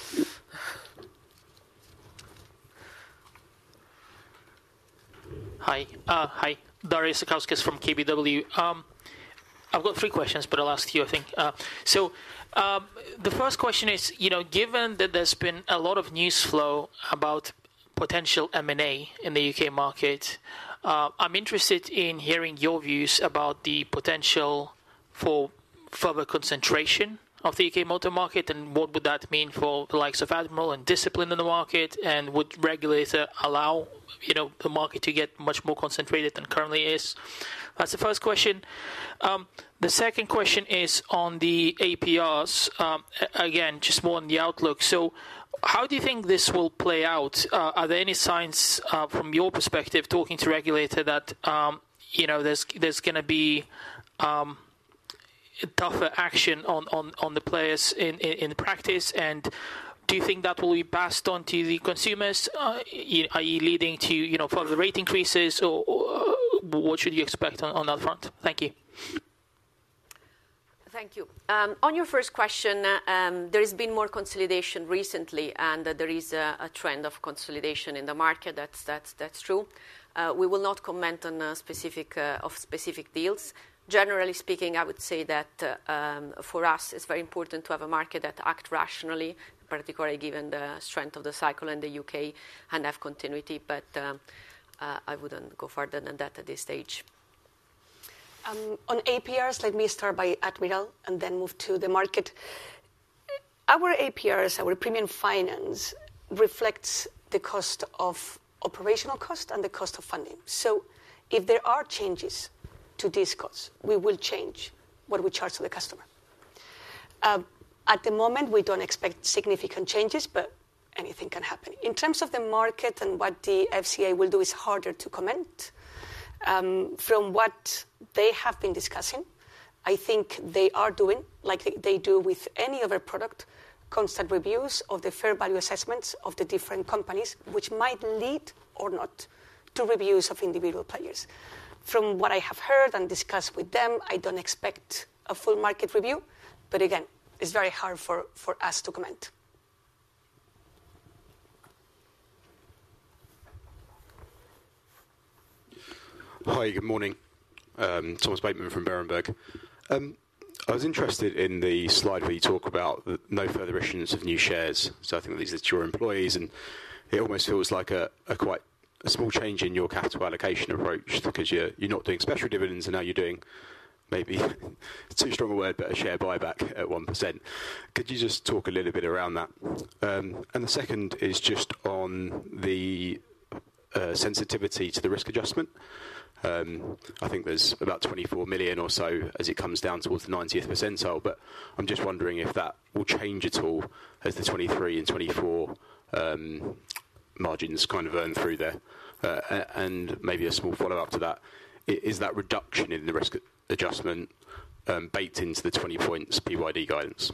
S6: Hi. Uh, hi. Darius Sakauskis from K B W. Um, I've got three questions, but I'll ask you, I think. Uh, so um, the first question is, you know, given that there's been a lot of news flow about potential M and A in the U K market, uh, I'm interested in hearing your views about the potential for further concentration of the U K motor market, and what would that mean for the likes of Admiral and discipline in the market, and would regulator allow, you know, the market to get much more concentrated than currently is? That's the first question. Um, the second question is on the A P Rs. Um, again, just more on the outlook. So how do you think this will play out? Uh, are there any signs uh, from your perspective, talking to regulator, that, um, you know, there's there's going to be um, tougher action on, on, on the players in, in, in practice? And do you think that will be passed on to the consumers, uh, that is leading to, you know, further rate increases, or, or what should you expect on, on that front? Thank you.
S1: Thank you. Um, on your first question, uh, um, there has been more consolidation recently, and uh, there is a, a trend of consolidation in the market. That's that's that's true. Uh, we will not comment on uh, specific uh, of specific deals. Generally speaking, I would say that uh, um, for us, it's very important to have a market that acts rationally, particularly given the strength of the cycle in the U K, and have continuity. But um, uh, I wouldn't go further than that at this stage.
S3: Um, on A P Rs, let me start by Admiral and then move to the market. Our A P Rs, our premium finance, reflects the cost of operational cost and the cost of funding. So if there are changes to these costs, we will change what we charge to the customer. Uh, at the moment, we don't expect significant changes, but anything can happen. In terms of the market and what the F C A will do is harder to comment. Um, from what they have been discussing, I think they are doing, like they do with any other product, constant reviews of the fair value assessments of the different companies, which might lead or not to reviews of individual players. From what I have heard and discussed with them, I don't expect a full market review, but again, it's very hard for, for us to comment.
S7: Hi, good morning. Um, Thomas Bateman from Berenberg. Um, I was interested in the slide where you talk about the no further issuance of new shares. So I think these are to your employees, and it almost feels like a, a quite a small change in your capital allocation approach, because you're you're not doing special dividends and now you're doing maybe too strong a word, but a share buyback at one percent. Could you just talk a little bit around that? Um, and the second is just on the uh, sensitivity to the risk adjustment. Um, I think there's about twenty-four million or so as it comes down towards the ninetieth percentile, but I'm just wondering if that will change at all as the twenty-three and twenty-four um, margins kind of earn through there. Uh, and maybe a small follow-up to that, is that reduction in the risk adjustment um, baked into the twenty points P Y D guidance?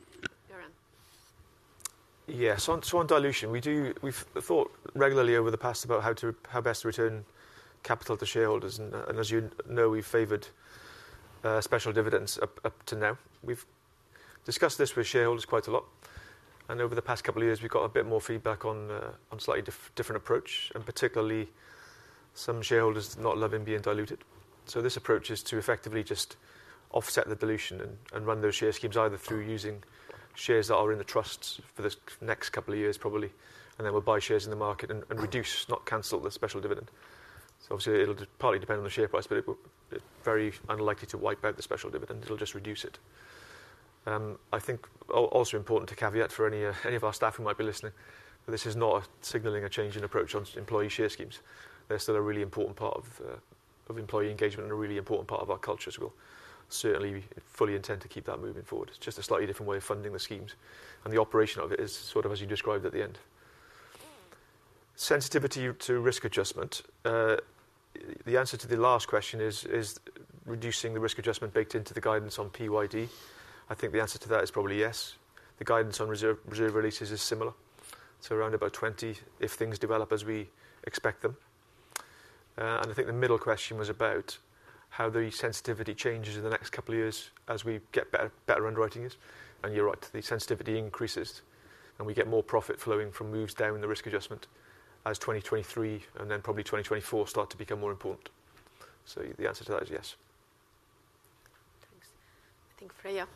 S2: Yes, so on, so on dilution, we do, we've thought regularly over the past about how to how best to return capital to shareholders, and, and as you know, we've favoured uh, special dividends up, up to now. We've discussed this with shareholders quite a lot, and over the past couple of years, we've got a bit more feedback on uh, on slightly dif- different approach, and particularly some shareholders not loving being diluted. So this approach is to effectively just offset the dilution and, and run those share schemes either through using shares that are in the trusts for the next couple of years probably, and then we'll buy shares in the market and, and reduce, not cancel the special dividend. So obviously it'll partly depend on the share price, but it will, it's very unlikely to wipe out the special dividend. It'll just reduce it. Um, I think also important to caveat for any uh, any of our staff who might be listening, that this is not a signalling a change in approach on employee share schemes. They're still a really important part of uh, of employee engagement and a really important part of our culture. So we'll certainly fully intend to keep that moving forward. It's just a slightly different way of funding the schemes, and the operation of it is sort of as you described at the end. Sensitivity to risk adjustment. Uh, the answer to the last question is is reducing the risk adjustment baked into the guidance on P Y D. I think the answer to that is probably yes. The guidance on reserve, reserve releases is similar, so around about twenty if things develop as we expect them. Uh, and I think the middle question was about how the sensitivity changes in the next couple of years as we get better, better underwriting is. And you're right, the sensitivity increases and we get more profit flowing from moves down in the risk adjustment as twenty twenty-three and then probably twenty twenty-four start to become more important. So the answer to that is yes.
S1: Thanks. I think Freya.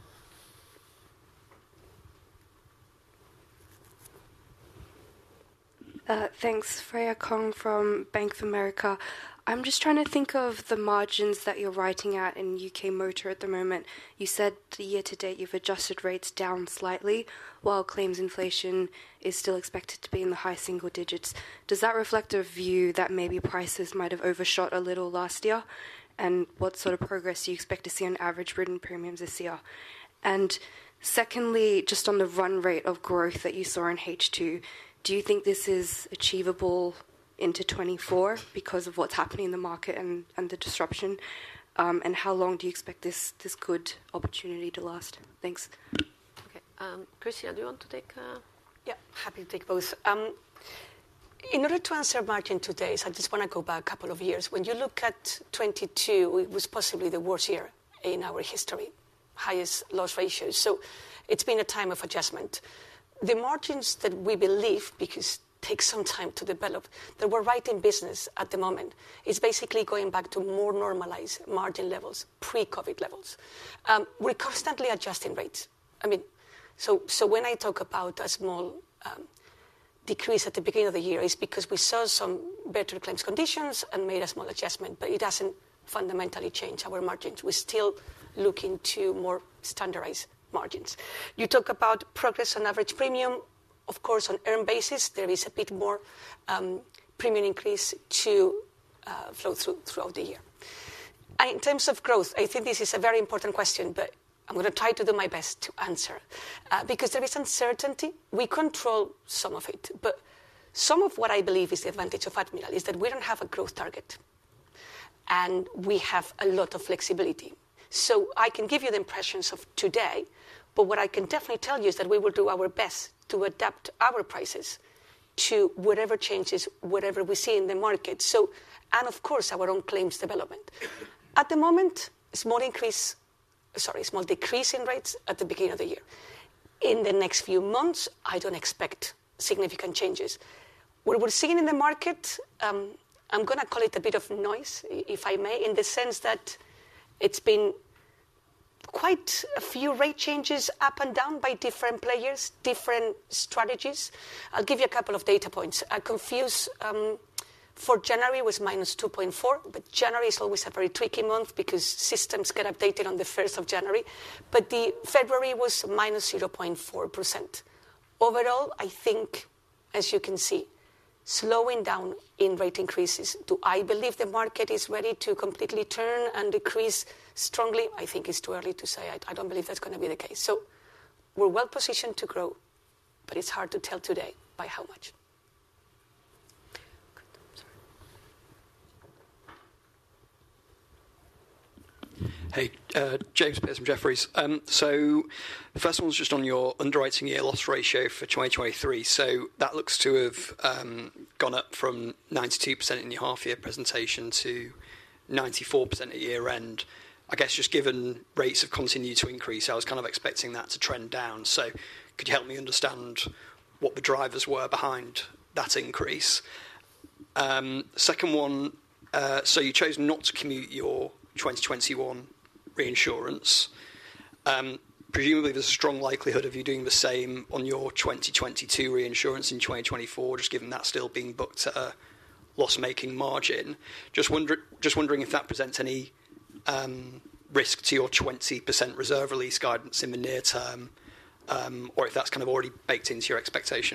S8: Uh, thanks, Freya Kong from Bank of America. I'm just trying to think of the margins that you're writing at in U K motor at the moment. You said the year to date you've adjusted rates down slightly, while claims inflation is still expected to be in the high single digits. Does that reflect a view that maybe prices might have overshot a little last year? And what sort of progress do you expect to see on average written premiums this year? And secondly, just on the run rate of growth that you saw in H two, do you think this is achievable into twenty-four because of what's happening in the market and, and the disruption? Um, and how long do you expect this, this good opportunity to last? Thanks.
S1: Okay. Um, Christina, do you want to take... Uh...
S3: Yeah, happy to take both. Um, in order to answer margin today, so I just want to go back a couple of years. When you look at twenty-two, it was possibly the worst year in our history, highest loss ratios. So it's been a time of adjustment. The margins that we believe, because takes some time to develop. That we're writing business at the moment is basically going back to more normalized margin levels, pre-COVID levels. Um, we're constantly adjusting rates. I mean, so, so when I talk about a small um, decrease at the beginning of the year, it's because we saw some better claims conditions and made a small adjustment, but it doesn't fundamentally change our margins. We're still looking to more standardized margins. You talk about progress on average premium. Of course, on earned basis, there is a bit more um, premium increase to uh, flow through throughout the year. And in terms of growth, I think this is a very important question, but I'm going to try to do my best to answer. Uh, because there is uncertainty. We control some of it. But some of what I believe is the advantage of Admiral is that we don't have a growth target. And we have a lot of flexibility. So I can give you the impressions of today, but what I can definitely tell you is that we will do our best to adapt our prices to whatever changes, whatever we see in the market. So, and of course, our own claims development. At the moment, small increase, sorry, small decrease in rates at the beginning of the year. In the next few months, I don't expect significant changes. What we're seeing in the market, um, I'm going to call it a bit of noise, if I may, in the sense that it's been quite a few rate changes up and down by different players, different strategies. I'll give you a couple of data points. I confuse um, for January was minus two point four, but January is always a very tricky month because systems get updated on the first of January. But the February was minus zero point four percent. Overall, I think, as you can see, slowing down in rate increases. Do I believe the market is ready to completely turn and decrease strongly? I think it's too early to say. I, I don't believe that's going to be the case. So we're well positioned to grow, but it's hard to tell today by how much.
S9: Hey, uh, James Pearce from Jefferies. Um, so the first one's just on your underwriting year loss ratio for twenty twenty-three. So that looks to have um, gone up from ninety-two percent in your half-year presentation to ninety-four percent at year end. I guess just given rates have continued to increase, I was kind of expecting that to trend down. So could you help me understand what the drivers were behind that increase? Um, second one, uh, so you chose not to commute your twenty twenty-one reinsurance. Um, presumably there's a strong likelihood of you doing the same on your twenty twenty-two reinsurance in twenty twenty-four, just given that still being booked at a loss-making margin. Just, wonder, just wondering if that presents any um, risk to your twenty percent reserve release guidance in the near term, um, or if that's kind of already baked into your expectation.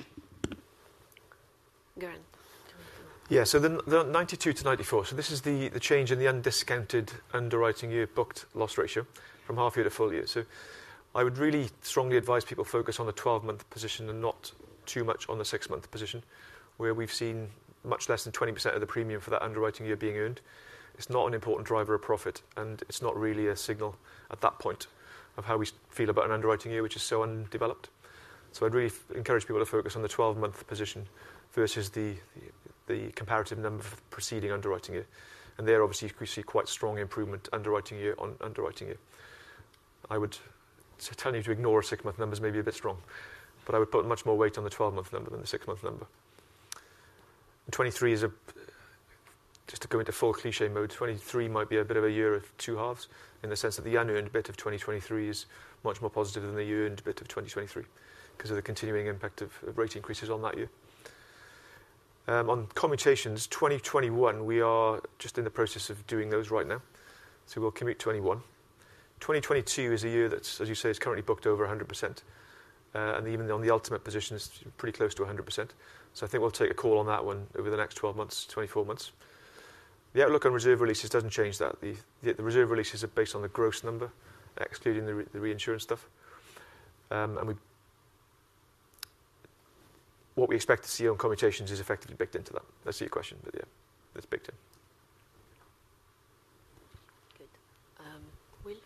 S1: Geraint.
S2: Yeah, so the, the ninety-two to ninety-four, so this is the, the change in the undiscounted underwriting year booked loss ratio from half year to full year. So I would really strongly advise people focus on the twelve-month position and not too much on the six-month position, where we've seen much less than twenty percent of the premium for that underwriting year being earned. It's not an important driver of profit, and it's not really a signal at that point of how we feel about an underwriting year, which is so undeveloped. So I'd really f- encourage people to focus on the twelve-month position versus the, the the comparative number for the preceding underwriting year. And there, obviously, we see quite strong improvement underwriting year on underwriting year. I would, so telling you to ignore six-month numbers may be a bit strong, but I would put much more weight on the twelve-month number than the six-month number. And twenty-three is a, just to go into full cliche mode, twenty-three might be a bit of a year of two halves, in the sense that the unearned bit of twenty twenty-three is much more positive than the earned bit of twenty twenty-three, because of the continuing impact of, of rate increases on that year. Um, on commutations, twenty twenty-one, we are just in the process of doing those right now. So we'll commute twenty-one. twenty twenty-two is a year that's, as you say, is currently booked over one hundred percent. Uh, and even on the ultimate position, it's pretty close to one hundred percent. So I think we'll take a call on that one over the next twelve months, twenty-four months. The outlook on reserve releases doesn't change that. The, the, the reserve releases are based on the gross number, excluding the, re, the reinsurance stuff. Um, and we What we expect to see on commutations is effectively baked into that. That's your question, but yeah, it's baked in.
S1: Good. Um, Will?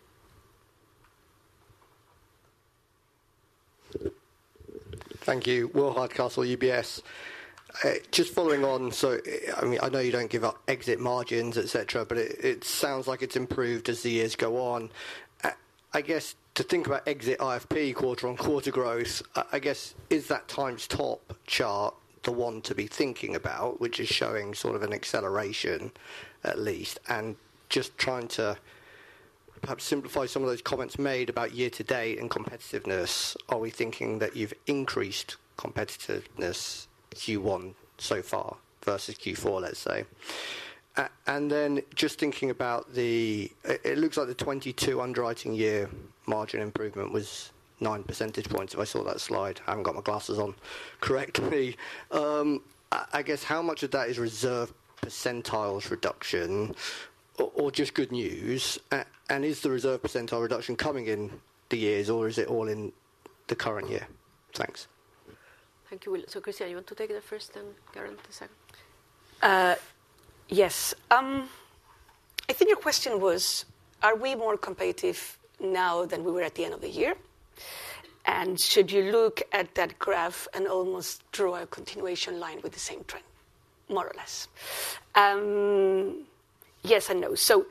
S10: Thank you. Will Hardcastle, U B S. Uh, just following on, so I mean, I know you don't give up exit margins, et cetera, but it, it sounds like it's improved as the years go on. Uh, I guess to think about exit I F P quarter-on-quarter growth, I guess, is that times top chart the one to be thinking about, which is showing sort of an acceleration at least, and just trying to perhaps simplify some of those comments made about year-to-date and competitiveness. Are we thinking that you've increased competitiveness Q one so far versus Q four, let's say? Uh, and then just thinking about the, it, it looks like the twenty-two underwriting year margin improvement was nine percentage points, if I saw that slide. I haven't got my glasses on correctly. Um, I, I guess how much of that is reserve percentiles reduction, or, or just good news? Uh, and is the reserve percentile reduction coming in the years, or is it all in the current year? Thanks.
S1: Thank you, Will. So, Christian, you want to take the first and Geraint the second?
S3: Uh, yes. Um, I think your question was, are we more competitive now than we were at the end of the year? And should you look at that graph and almost draw a continuation line with the same trend, more or less? Um, yes and no. So,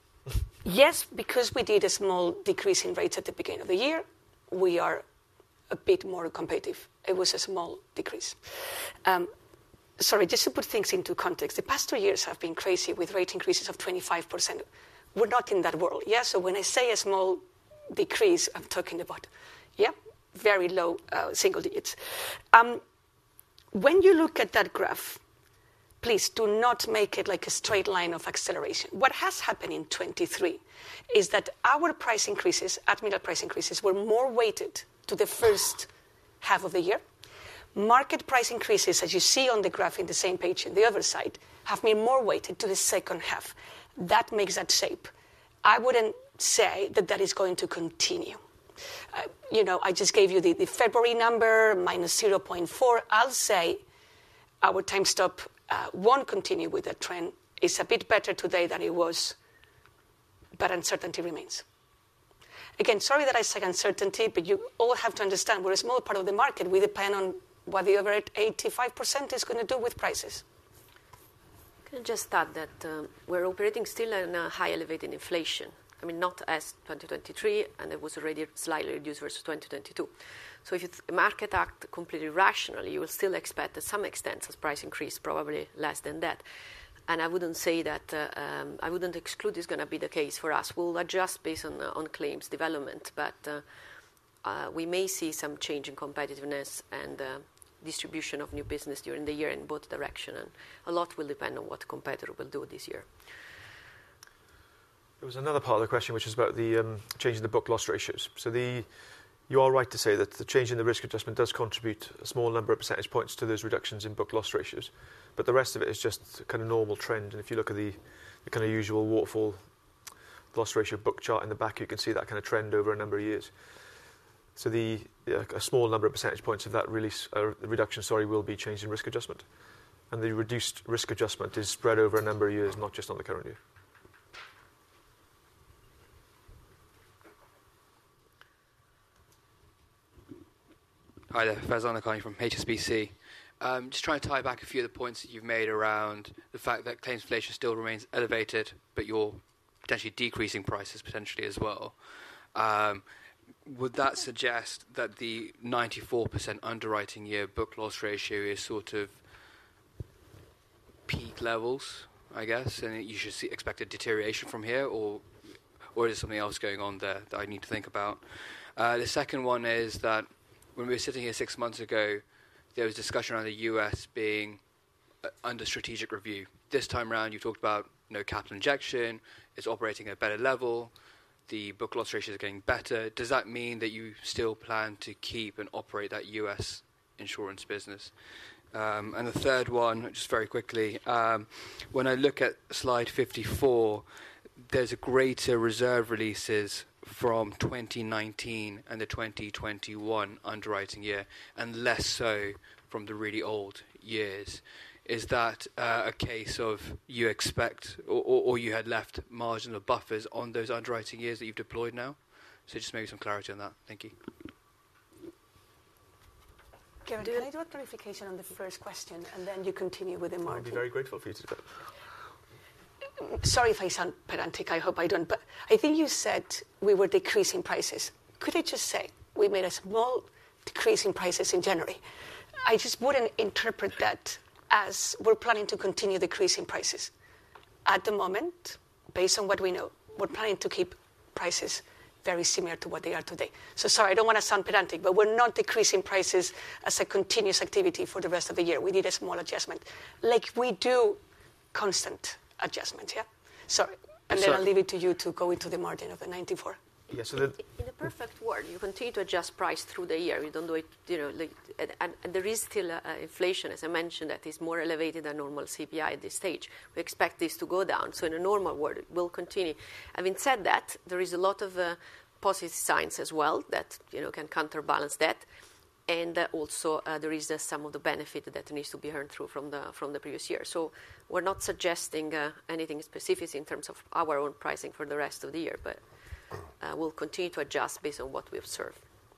S3: yes, because we did a small decrease in rates at the beginning of the year, we are a bit more competitive. It was a small decrease. Um, sorry, just to put things into context, the past two years have been crazy with rate increases of twenty-five percent. We're not in that world, yeah? So when I say a small decrease, I'm talking about, yeah, very low uh, single digits. Um, when you look at that graph, please do not make it like a straight line of acceleration. What has happened in twenty-three is that our price increases, Admiral price increases, were more weighted to the first half of the year. Market price increases, as you see on the graph in the same page on the other side, have been more weighted to the second half. That makes that shape. I wouldn't say that that is going to continue. Uh, you know, I just gave you the, the February number, minus zero point four. I'll say our time stop uh, won't continue with that trend. It's a bit better today than it was, but uncertainty remains. Again, sorry that I say uncertainty, but you all have to understand we're a small part of the market. We depend on what the other eighty-five percent is going to do with prices.
S1: Can I just add that um, we're operating still in a high elevated inflation. I mean, not as twenty twenty-three, and it was already slightly reduced versus twenty twenty-two. So if the market act completely rationally, you will still expect to some extent a price increase, probably less than that. And I wouldn't say that, uh, um, I wouldn't exclude it's going to be the case for us. We'll adjust based on, uh, on claims development, but uh, uh, we may see some change in competitiveness and uh, distribution of new business during the year in both directions. And a lot will depend on what the competitor will do this year.
S2: There was another part of the question which is about the um, change in the book loss ratios. So the, you are right to say that the change in the risk adjustment does contribute a small number of percentage points to those reductions in book loss ratios. But the rest of it is just a kind of normal trend. And if you look at the, the kind of usual waterfall loss ratio book chart in the back, you can see that kind of trend over a number of years. So the yeah, a small number of percentage points of that release, uh, reduction, sorry, will be changed in risk adjustment. And the reduced risk adjustment is spread over a number of years, not just on the current year.
S11: Hi there, Faizan Akhani from H S B C. Um, just trying to tie back a few of the points that you've made around the fact that claims inflation still remains elevated, but you're potentially decreasing prices potentially as well. Um, would that suggest that the ninety-four percent underwriting year book loss ratio is sort of peak levels, I guess, and you should see, expect a deterioration from here, or or is there something else going on there that I need to think about? Uh, the second one is that when we were sitting here six months ago, there was discussion around the U S being uh, under strategic review. This time around, you talked about you know, capital injection, it's operating at a better level, the book loss ratio is getting better. Does that mean that you still plan to keep and operate that U S insurance business? Um, and the third one, just very quickly, um, when I look at slide fifty-four, there's a greater reserve releases from twenty nineteen and the twenty twenty-one underwriting year, and less so from the really old years. Is that uh, a case of you expect, or, or, or you had left marginal buffers on those underwriting years that you've deployed now? So just maybe some clarity on that. Thank you.
S3: Geraint, can I do a clarification on the first question, and then you continue with the margin?
S2: I'd be very grateful for you to do that.
S3: Sorry if I sound pedantic, I hope I don't, but I think you said we were decreasing prices. Could I just say we made a small decrease in prices in January? I just wouldn't interpret that as we're planning to continue decreasing prices. At the moment, based on what we know, we're planning to keep prices very similar to what they are today. So sorry, I don't want to sound pedantic, but we're not decreasing prices as a continuous activity for the rest of the year. We did a small adjustment, like we do constant adjustments, yeah? Sorry, and then
S2: Sorry.
S3: I'll leave it to you to go into the margin of the ninety-four.
S2: Yeah, so the,
S1: In a perfect world, you continue to adjust price through the year. You don't do it, you know, like, and, and there is still uh, inflation, as I mentioned, that is more elevated than normal C P I at this stage. We expect this to go down. So in a normal world, it will continue. Having said that, there is a lot of uh, positive signs as well that, you know, can counterbalance that. And uh, also uh, there is uh, some of the benefit that needs to be earned through from the from the previous year. So we're not suggesting uh, anything specific in terms of our own pricing for the rest of the year, but Uh, we'll continue to adjust based on what we observe.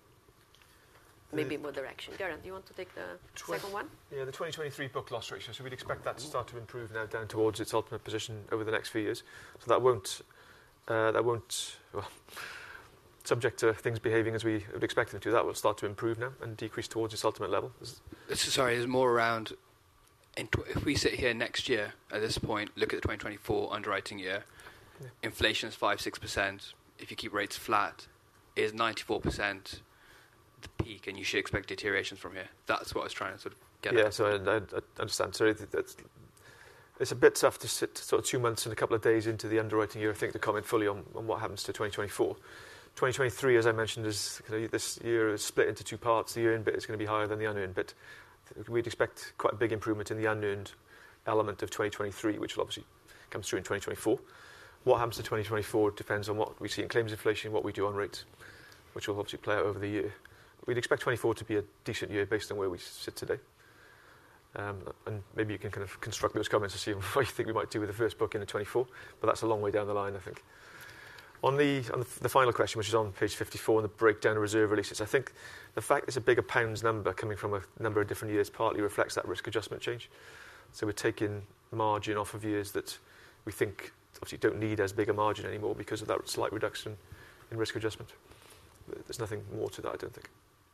S1: Maybe more direction. Darren, do you want to take the
S2: Twen-
S1: second one?
S2: Yeah, the twenty twenty-three book loss ratio. So we'd expect that to start to improve now down towards its ultimate position over the next few years. So that won't, uh, that won't, well, subject to things behaving as we would expect them to, that will start to improve now and decrease towards its ultimate level.
S11: Sorry, there's more around. In tw- if we sit here next year at this point, look at the twenty twenty-four underwriting year,
S2: Yeah.
S11: inflation is five six percent. If you keep rates flat, is ninety-four percent the peak, and you should expect deteriorations from here. That's what I was trying to sort of get
S2: Yeah,
S11: at.
S2: so I, I, I understand. So it, it's, it's a bit tough to sit sort of two months and a couple of days into the underwriting year, I think, to comment fully on, on what happens to twenty twenty-four. twenty twenty-three, as I mentioned, is you know, this year is split into two parts. The earned bit is going to be higher than the unearned bit. We'd expect quite a big improvement in the unearned element of twenty twenty-three, which will obviously come through in twenty twenty-four. What happens to twenty twenty-four depends on what we see in claims inflation, what we do on rates, which will obviously play out over the year. We'd expect twenty-four to be a decent year based on where we sit today. Um, and maybe you can kind of construct those comments to see what you think we might do with the first book in the twenty-four, but that's a long way down the line, I think. On the, on the, the final question, which is on page fifty-four, and the breakdown of reserve releases, I think the fact it's a bigger pounds number coming from a number of different years partly reflects that risk adjustment change. So we're taking margin off of years that we think obviously don't need as big a margin anymore because of that slight reduction in risk adjustment. There's nothing more to that, I don't think.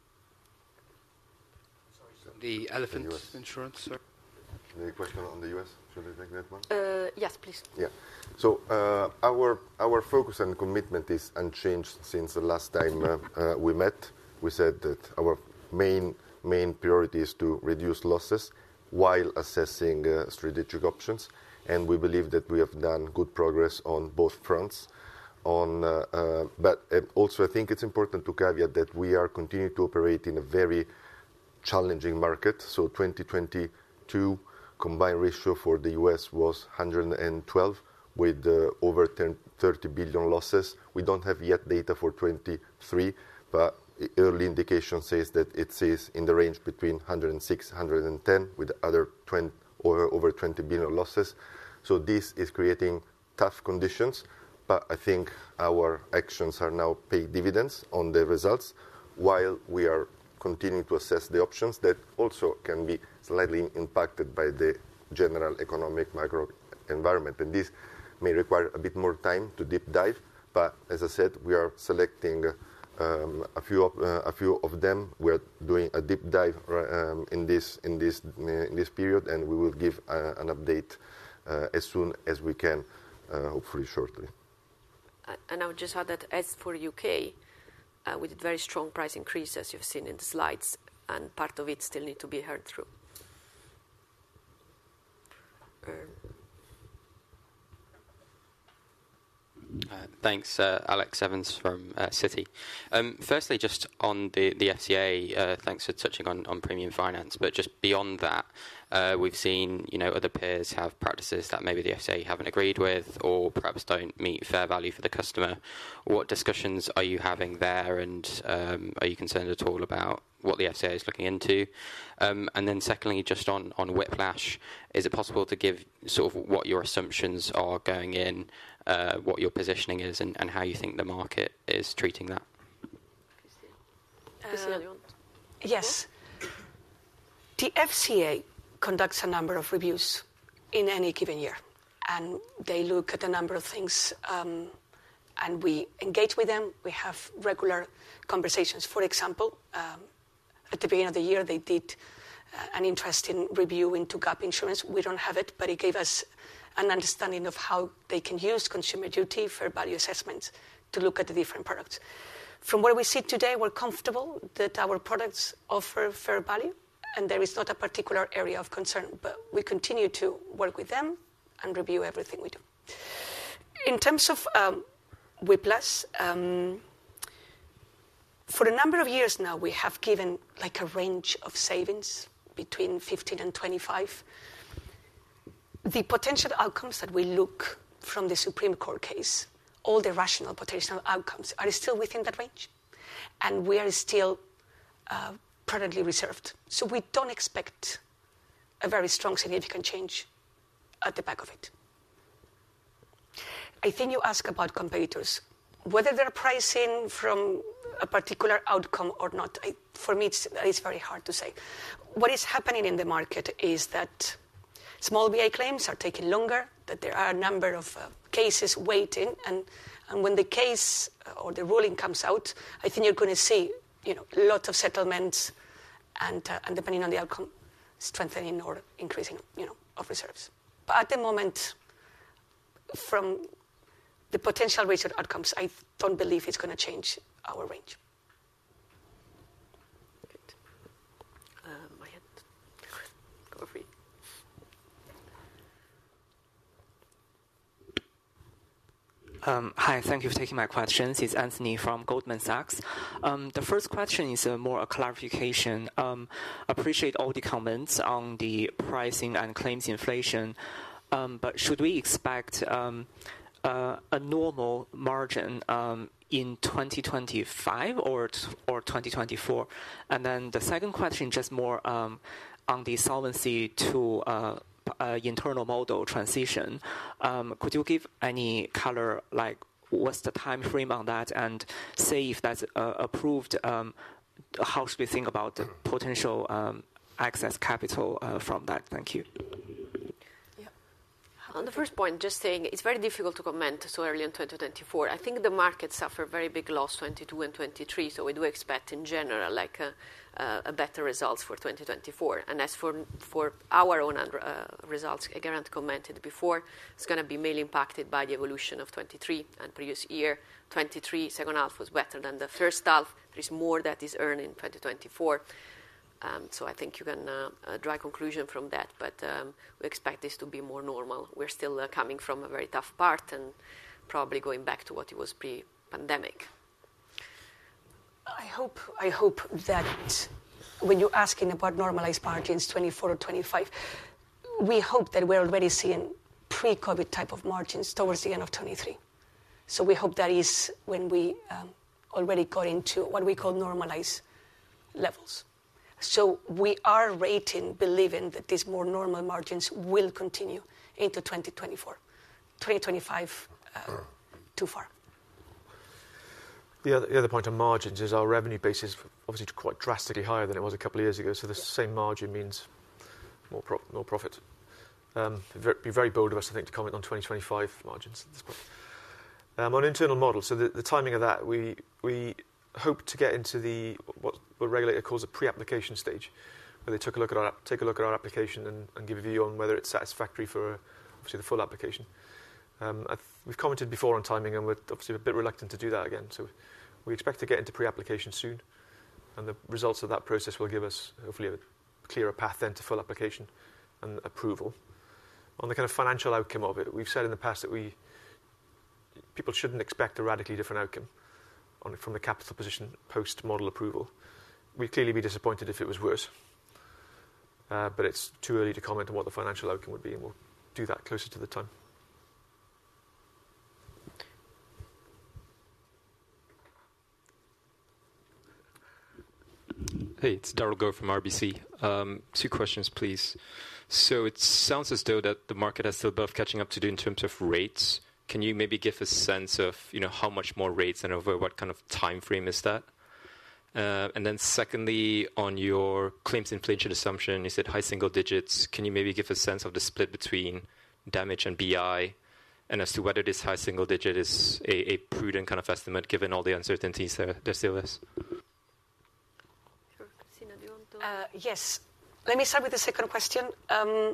S11: The elephant
S4: The U S.
S11: insurance, sir.
S4: Any question on the U S? Should I take that one?
S1: Uh, yes, please.
S4: Yeah. So uh, our our focus and commitment is unchanged since the last time uh, uh, we met. We said that our main main priority is to reduce losses while assessing uh, strategic options, and we believe that we have done good progress on both fronts. On, uh, uh, but uh, also I think it's important to caveat that we are continuing to operate in a very challenging market. So twenty twenty-two combined ratio for the U S was one hundred twelve with uh, over thirty billion losses. We don't have yet data for twenty-three, but early indication says that it is in the range between one hundred six, one hundred ten with other twenty, over, over twenty billion losses. So this is creating tough conditions, but I think our actions are now paying dividends on the results while we are continuing to assess the options that also can be slightly impacted by the general economic macro environment. And this may require a bit more time to deep dive, but as I said, we are selecting um, a few of, uh, a few of them. We are doing a deep dive um, in this in this uh, in this period, and we will give uh, an update uh, as soon as we can, uh, hopefully shortly.
S1: Uh, and I would just add that as for U K, uh, we did very strong price increase, as you've seen in the slides, and part of it still need to be heard through. Um,
S12: Uh, thanks, uh, Alex Evans from uh, Citi. Um, firstly, just on the, the F C A, uh, thanks for touching on, on premium finance, but just beyond that, uh, we've seen you know other peers have practices that maybe the F C A haven't agreed with or perhaps don't meet fair value for the customer. What discussions are you having there, and um, are you concerned at all about what the F C A is looking into? Um, and then secondly, just on, on whiplash, is it possible to give sort of what your assumptions are going in, uh, what your positioning is, and, and how you think the market is treating that?
S1: Uh,
S3: yes. The F C A conducts a number of reviews in any given year, and they look at a number of things, um, and we engage with them. We have regular conversations. For example, um, at the beginning of the year, they did uh, an interesting review into gap insurance. We don't have it, but it gave us an understanding of how they can use consumer duty, fair value assessments to look at the different products. From where we sit today, we're comfortable that our products offer fair value, and there is not a particular area of concern, but we continue to work with them and review everything we do. In terms of um, whiplash, um, for a number of years now, we have given like a range of savings between fifteen and twenty-five. The potential outcomes that we look from the Supreme Court case, all the rational potential outcomes are still within that range. And we are still uh, prudently reserved. So we don't expect a very strong, significant change at the back of it. I think you ask about competitors. Whether they're pricing from a particular outcome or not, I, for me, it's, it's very hard to say. What is happening in the market is that small V A claims are taking longer, that there are a number of uh, cases waiting, and, and when the case uh, or the ruling comes out, I think you're going to see, you know, a lot of settlements, and, uh, and depending on the outcome, strengthening or increasing, you know, of reserves. But at the moment, from the potential range of outcomes, I don't believe it's going to change our range.
S1: Good. Um, I had go for it.
S13: Um, hi, thank you for taking my questions. It's Anthony from Goldman Sachs. Um, the first question is uh, more a clarification. Um, appreciate all the comments on the pricing and claims inflation, um, but should we expect um, uh, a normal margin um, in twenty twenty-five or t- or twenty twenty-four? And then the second question, just more um, on the Solvency two uh, Uh, internal model transition. Um, could you give any color, like what's the time frame on that, and say if that's uh, approved, um, how should we think about the potential um, excess capital uh, from that? Thank you.
S1: On the first point, just saying it's very difficult to comment so early in twenty twenty-four. I think the market suffered very big loss twenty-two and twenty-three, so we do expect in general like a, uh, a better results for twenty twenty-four. And as for for our own uh, results, Geraint commented before, it's going to be mainly impacted by the evolution of twenty-three and previous year. twenty-three second half was better than the first half. There is more that is earned in twenty twenty-four. Um, so I think you can uh, uh, draw a conclusion from that, but um, we expect this to be more normal. We're still uh, coming from a very tough part and probably going back to what it was pre-pandemic.
S3: I hope, I hope that when you're asking about normalized margins, twenty-four or twenty-five, we hope that we're already seeing pre-COVID type of margins towards the end of twenty-three. So we hope that is when we um, already got into what we call normalized levels. So we are rating, believing that these more normal margins will continue into twenty twenty-four. twenty twenty-five, uh, too far.
S2: The other, the other point on margins is our revenue base is obviously quite drastically higher than it was a couple of years ago, so the same margin means more, pro- more profit. Um, it'd be very bold of us, I think, to comment on twenty twenty-five margins at this point. Um, on internal model, so the, the timing of that, we we hope to get into the what the regulator calls a pre-application stage, where they took a look at our take a look at our application and, and give a view on whether it's satisfactory for uh, obviously the full application. Um, th- we've commented before on timing, and we're obviously a bit reluctant to do that again. So we expect to get into pre-application soon, and the results of that process will give us hopefully a clearer path then to full application and approval. On the kind of financial outcome of it, we've said in the past that we people shouldn't expect a radically different outcome on from the capital position post-model approval. We'd clearly be disappointed if it was worse, uh, but it's too early to comment on what the financial outcome would be, and we'll do that closer to the time.
S14: Hey, it's Daryl Go from R B C. Um, two questions, please. So it sounds as though that the market has still a bit of catching up to do in terms of rates. Can you maybe give a sense of, you know, how much more rates and over what kind of time frame is that? Uh, and then secondly, on your claims inflation assumption, you said high single digits. Can you maybe give a sense of the split between damage and B I, and as to whether this high single digit is a, a prudent kind of estimate given all the uncertainties there, there still is?
S3: Uh, yes. let me start with the second question. Um,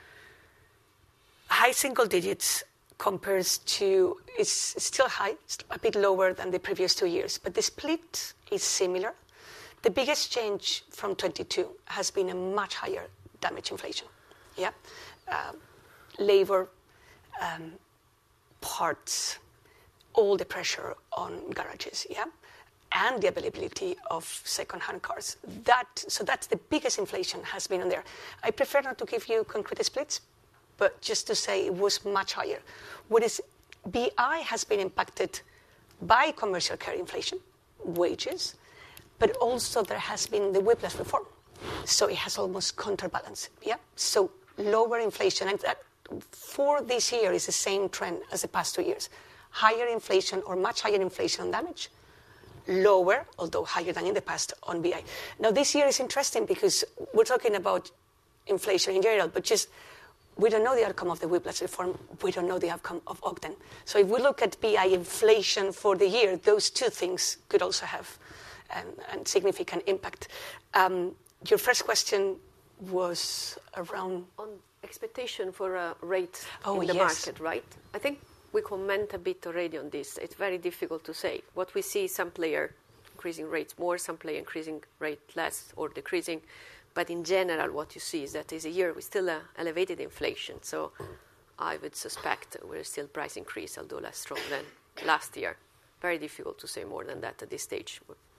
S3: high single digits compares to, it's still high, it's a bit lower than the previous two years, but the split is similar. The biggest change from twenty-two has been a much higher damage inflation. Yeah, um, labor, um, parts, all the pressure on garages. Yeah, and the availability of second-hand cars. That so that's the biggest inflation has been on there. I prefer not to give you concrete splits, but just to say it was much higher. What is B I has been impacted by commercial care inflation, wages, but also there has been the whiplash reform. So it has almost counterbalanced. Yeah. So lower inflation, and that for this year is the same trend as the past two years. Higher inflation or much higher inflation on damage, lower, although higher than in the past, on B I. Now this year is interesting because we're talking about inflation in general, but just we don't know the outcome of the whiplash reform. We don't know the outcome of Ogden. So if we look at B I inflation for the year, those two things could also have um, a significant impact. Um, your first question was around
S1: on expectation for a rate
S3: oh,
S1: in the
S3: yes.
S1: market, right? I think we comment a bit already on this. It's very difficult to say. What we see is some player increasing rates more, some player increasing rate less or decreasing. But in general, what you see is that this year we still uh, elevated inflation. So I would suspect we're still price increase, although less strong than last year. Very difficult to say more than that at this stage.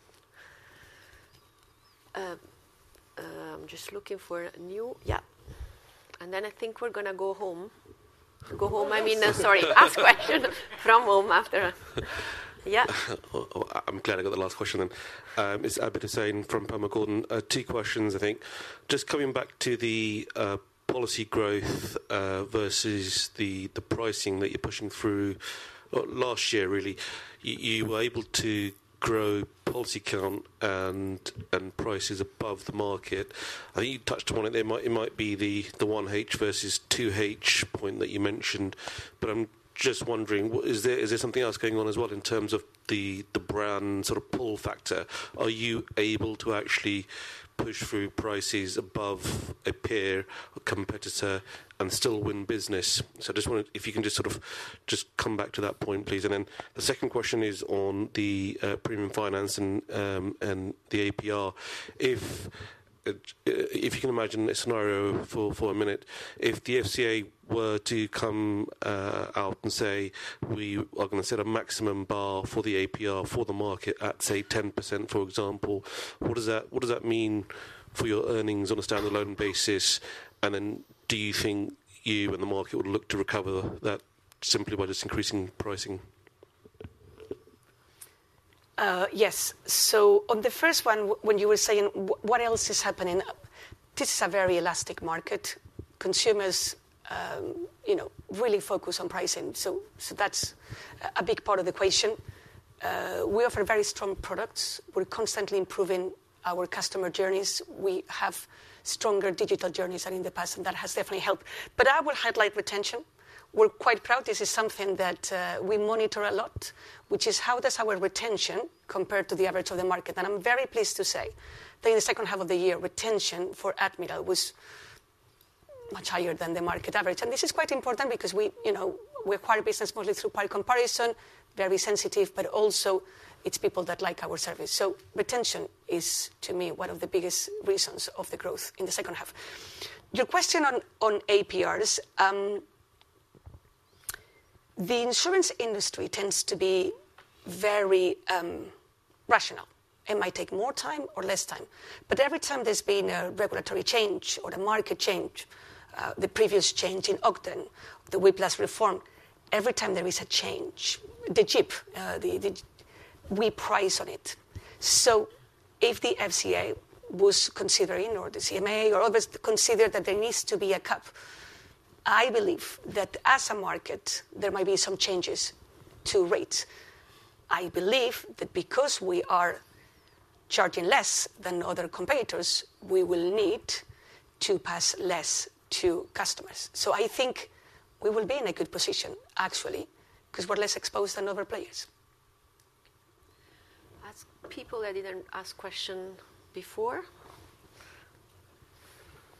S1: Uh, uh, I'm just looking for a new, yeah. And then I think we're going to go home. Go home, I mean, uh, sorry, ask question from home after. Yeah.
S15: I'm glad I got the last question then. Um, it's Abid Hussain from Palmer Gordon. Uh, two questions, I think. Just coming back to the uh, policy growth uh, versus the, the pricing that you're pushing through. Well, last year, really, you, you were able to grow policy count and and prices above the market. I think you touched upon it. There might it might be the the one H versus two H point that you mentioned, but I'm just wondering, is there is there something else going on as well in terms of the the brand sort of pull factor? Are you able to actually push through prices above a peer or competitor and still win business? So I just wanted, if you can just sort of just come back to that point, please. And then the second question is on the uh, premium finance and um, and the A P R. If if you can imagine a scenario for, for a minute, if the F C A were to come uh, out and say we are going to set a maximum bar for the A P R for the market at, say, ten percent, for example, what does that what does that mean for your earnings on a standalone basis? And then do you think you and the market would look to recover that simply by just increasing pricing?
S3: Uh, yes. So on the first one, w- when you were saying w- what else is happening, this is a very elastic market. Consumers, um, you know, really focus on pricing. So, so that's a big part of the equation. Uh, we offer very strong products. We're constantly improving our customer journeys. We have stronger digital journeys than in the past, and that has definitely helped. But I will highlight retention. We're quite proud. This is something that uh, we monitor a lot, which is how does our retention compare to the average of the market. And I'm very pleased to say that in the second half of the year, retention for Admiral was much higher than the market average. And this is quite important because we, you know, we acquire business mostly through price comparison, very sensitive, but also it's people that like our service. So retention is, to me, one of the biggest reasons of the growth in the second half. Your question on, on A P Rs, um, the insurance industry tends to be very um, rational. It might take more time or less time. But every time there's been a regulatory change or a market change, uh, the previous change in Ogden, the whiplash reform, every time there is a change, the J I P, uh, the, the, we price on it. So if the F C A was considering, or the C M A or others consider that there needs to be a cap, I believe that as a market, there might be some changes to rates. I believe that because we are charging less than other competitors, we will need to pass less to customers. So I think we will be in a good position, actually, because we're less exposed than other players.
S1: Ask people that didn't ask question before.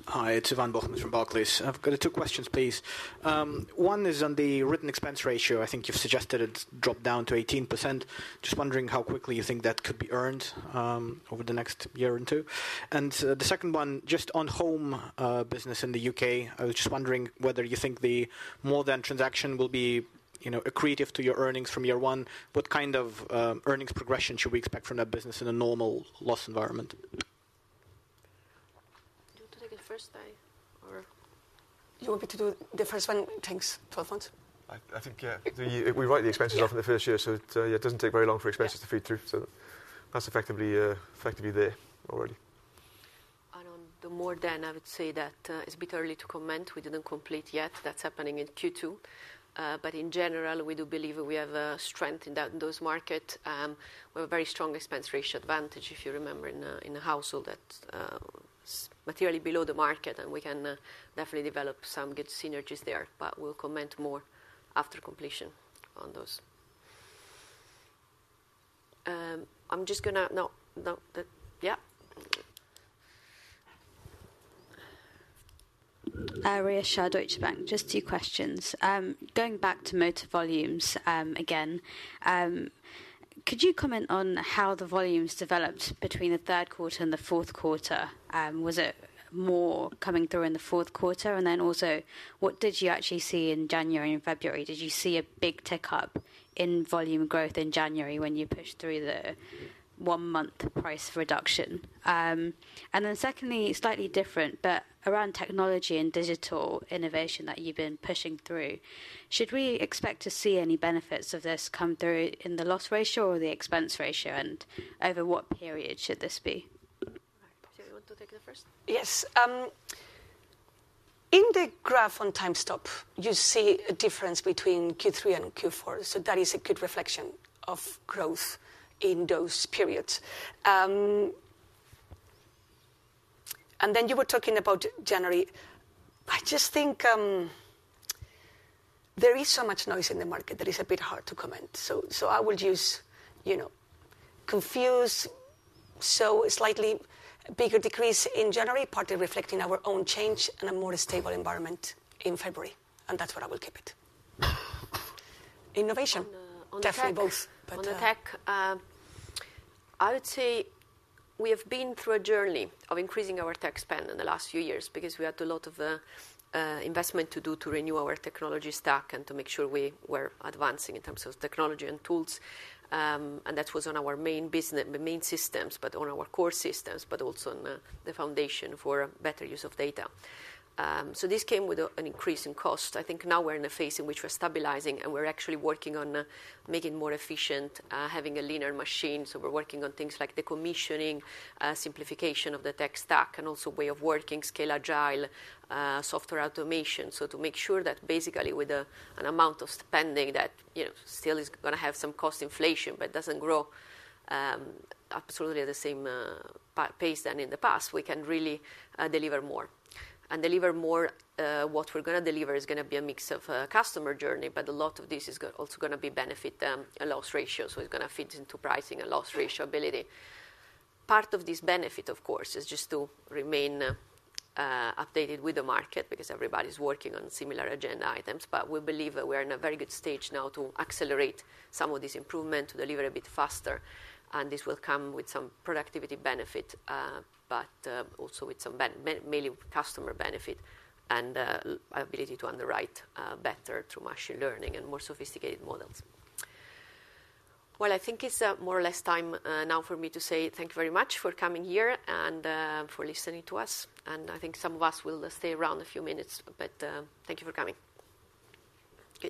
S16: Hi, it's Ivan Bokhmat from Barclays. I've got two questions, please. Um, one is on the written expense ratio. I think you've suggested it's dropped down to eighteen percent. Just wondering how quickly you think that could be earned um, over the next year or two. And uh, the second one, just on home uh, business in the U K, I was just wondering whether you think the More Than transaction will be, you know, accretive to your earnings from year one. What kind of um, earnings progression should we expect from that business in a normal loss environment?
S1: First I, or
S3: you want me to do the first one? Thanks, twelve months.
S2: I, I think yeah, the, we write the expenses yeah. off in the first year, so it, uh, yeah, it doesn't take very long for expenses yeah. to feed through. So that's effectively uh, effectively there already.
S1: And on the More Than, I would say that uh, it's a bit early to comment. We didn't complete yet. That's happening in Q two. Uh, but in general, we do believe we have uh, strength in, that, in those markets. Um, we have a very strong expense ratio advantage, if you remember, in a, in a household that uh, materially below the market, and we can uh, definitely develop some good synergies there, but we'll comment more after completion on those. Um, I'm just gonna, no, no, that, yeah.
S17: Uh, Ria Shah, Deutsche Bank. Just two questions. Um, going back to motor volumes um, again, um, could you comment on how the volumes developed between the third quarter and the fourth quarter? Um, was it more coming through in the fourth quarter? And then also, what did you actually see in January and February? Did you see a big tick up in volume growth in January when you pushed through the one-month price reduction? Um, and then secondly, slightly different, but around technology and digital innovation that you've been pushing through, should we expect to see any benefits of this come through in the loss ratio or the expense ratio, and over what period should this be?
S1: Do you want to take the first?
S3: Yes. Um, in the graph on time stop, you see a difference between Q three and Q four, so that is a good reflection of growth in those periods. Um, and then you were talking about January. I just think um, there is so much noise in the market that it's a bit hard to comment. So, so I will use, you know, confuse, so slightly bigger decrease in January, partly reflecting our own change and a more stable environment in February. And that's what I will keep it. Innovation,
S1: on, uh, on
S3: definitely
S1: the tech,
S3: both. But,
S1: on the
S3: uh,
S1: tech, uh, I would say we have been through a journey of increasing our tech spend in the last few years, because we had a lot of uh, uh, investment to do to renew our technology stack and to make sure we were advancing in terms of technology and tools. Um, and that was on our main business, main systems, but on our core systems, but also on uh, the foundation for better use of data. Um, so this came with a, an increase in cost. I think now we're in a phase in which we're stabilizing, and we're actually working on uh, making more efficient, uh, having a leaner machine. So we're working on things like decommissioning, uh, simplification of the tech stack, and also way of working, scale agile, uh, software automation. So to make sure that basically with a, an amount of spending that, you know, still is going to have some cost inflation, but doesn't grow um, absolutely at the same uh, pace than in the past, we can really uh, deliver more. And deliver more, uh, what we're going to deliver is going to be a mix of uh, customer journey, but a lot of this is go- also going to be benefit um, a loss ratio, so it's going to fit into pricing and loss ratio ability. Part of this benefit, of course, is just to remain uh, uh, updated with the market, because everybody's working on similar agenda items, but we believe uh, we're in a very good stage now to accelerate some of this improvement, to deliver a bit faster, and this will come with some productivity benefit, uh, but uh, also with some ben- ben- mainly customer benefit and uh, ability to underwrite uh, better through machine learning and more sophisticated models. Well, I think it's uh, more or less time uh, now for me to say thank you very much for coming here and uh, for listening to us. And I think some of us will uh, stay around a few minutes, but uh, thank you for coming.